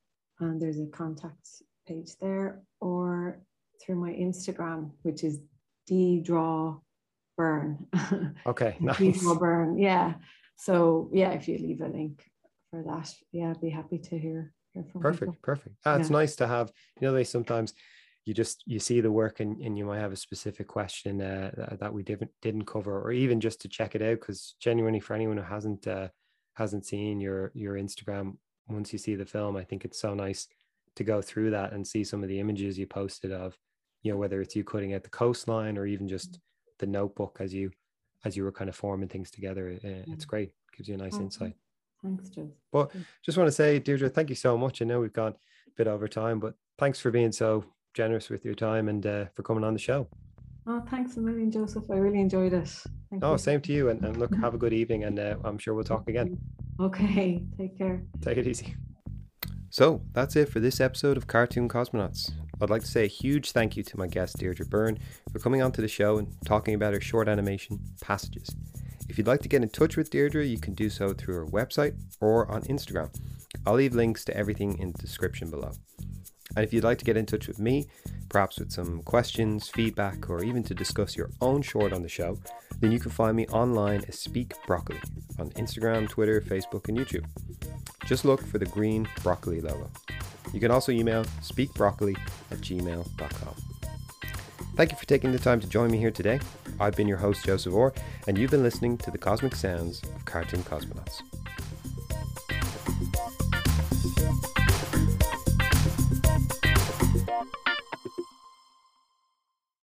and there's a contact page there, or through my Instagram, which is ddraw byrne. Okay, nice. ddraw byrne, yeah. So yeah, if you leave a link for that, yeah, I'd be happy to hear hear from perfect, people. perfect. Ah, it's yeah. nice to have, you know, they sometimes you just you see the work and, and you might have a specific question uh, that, that we didn't didn't cover, or even just to check it out, because genuinely for anyone who hasn't uh, hasn't seen your your Instagram, once you see the film, I think it's so nice to go through that and see some of the images you posted of, you know, whether it's you cutting out the coastline or even just the notebook as you as you were kind of forming things together. Uh, it's great. It gives you a nice oh, insight. Thanks, Joe. But just want to say, Deirdre, thank you so much. I know we've gone a bit over time, but thanks for being so generous with your time and uh, for coming on the show. Oh, thanks a million, Joseph. I really enjoyed it. Thank oh, you. Same to you. And, and look, have a good evening, and uh, I'm sure we'll talk again. Okay, take care. Take it easy. So that's it for this episode of Cartoon Cosmonauts. I'd like to say a huge thank you to my guest Deirdre Byrne for coming onto the show and talking about her short animation, Passages. If you'd like to get in touch with Deirdre, you can do so through her website or on Instagram. I'll leave links to everything in the description below. And if you'd like to get in touch with me, perhaps with some questions, feedback, or even to discuss your own short on the show, then you can find me online as Speak Broccoli on Instagram, Twitter, Facebook, and YouTube. Just look for the green broccoli logo. You can also email speakbroccoli at gmail dot com. Thank you for taking the time to join me here today. I've been your host, Joseph Orr, and you've been listening to the cosmic sounds of Cartoon Cosmonauts.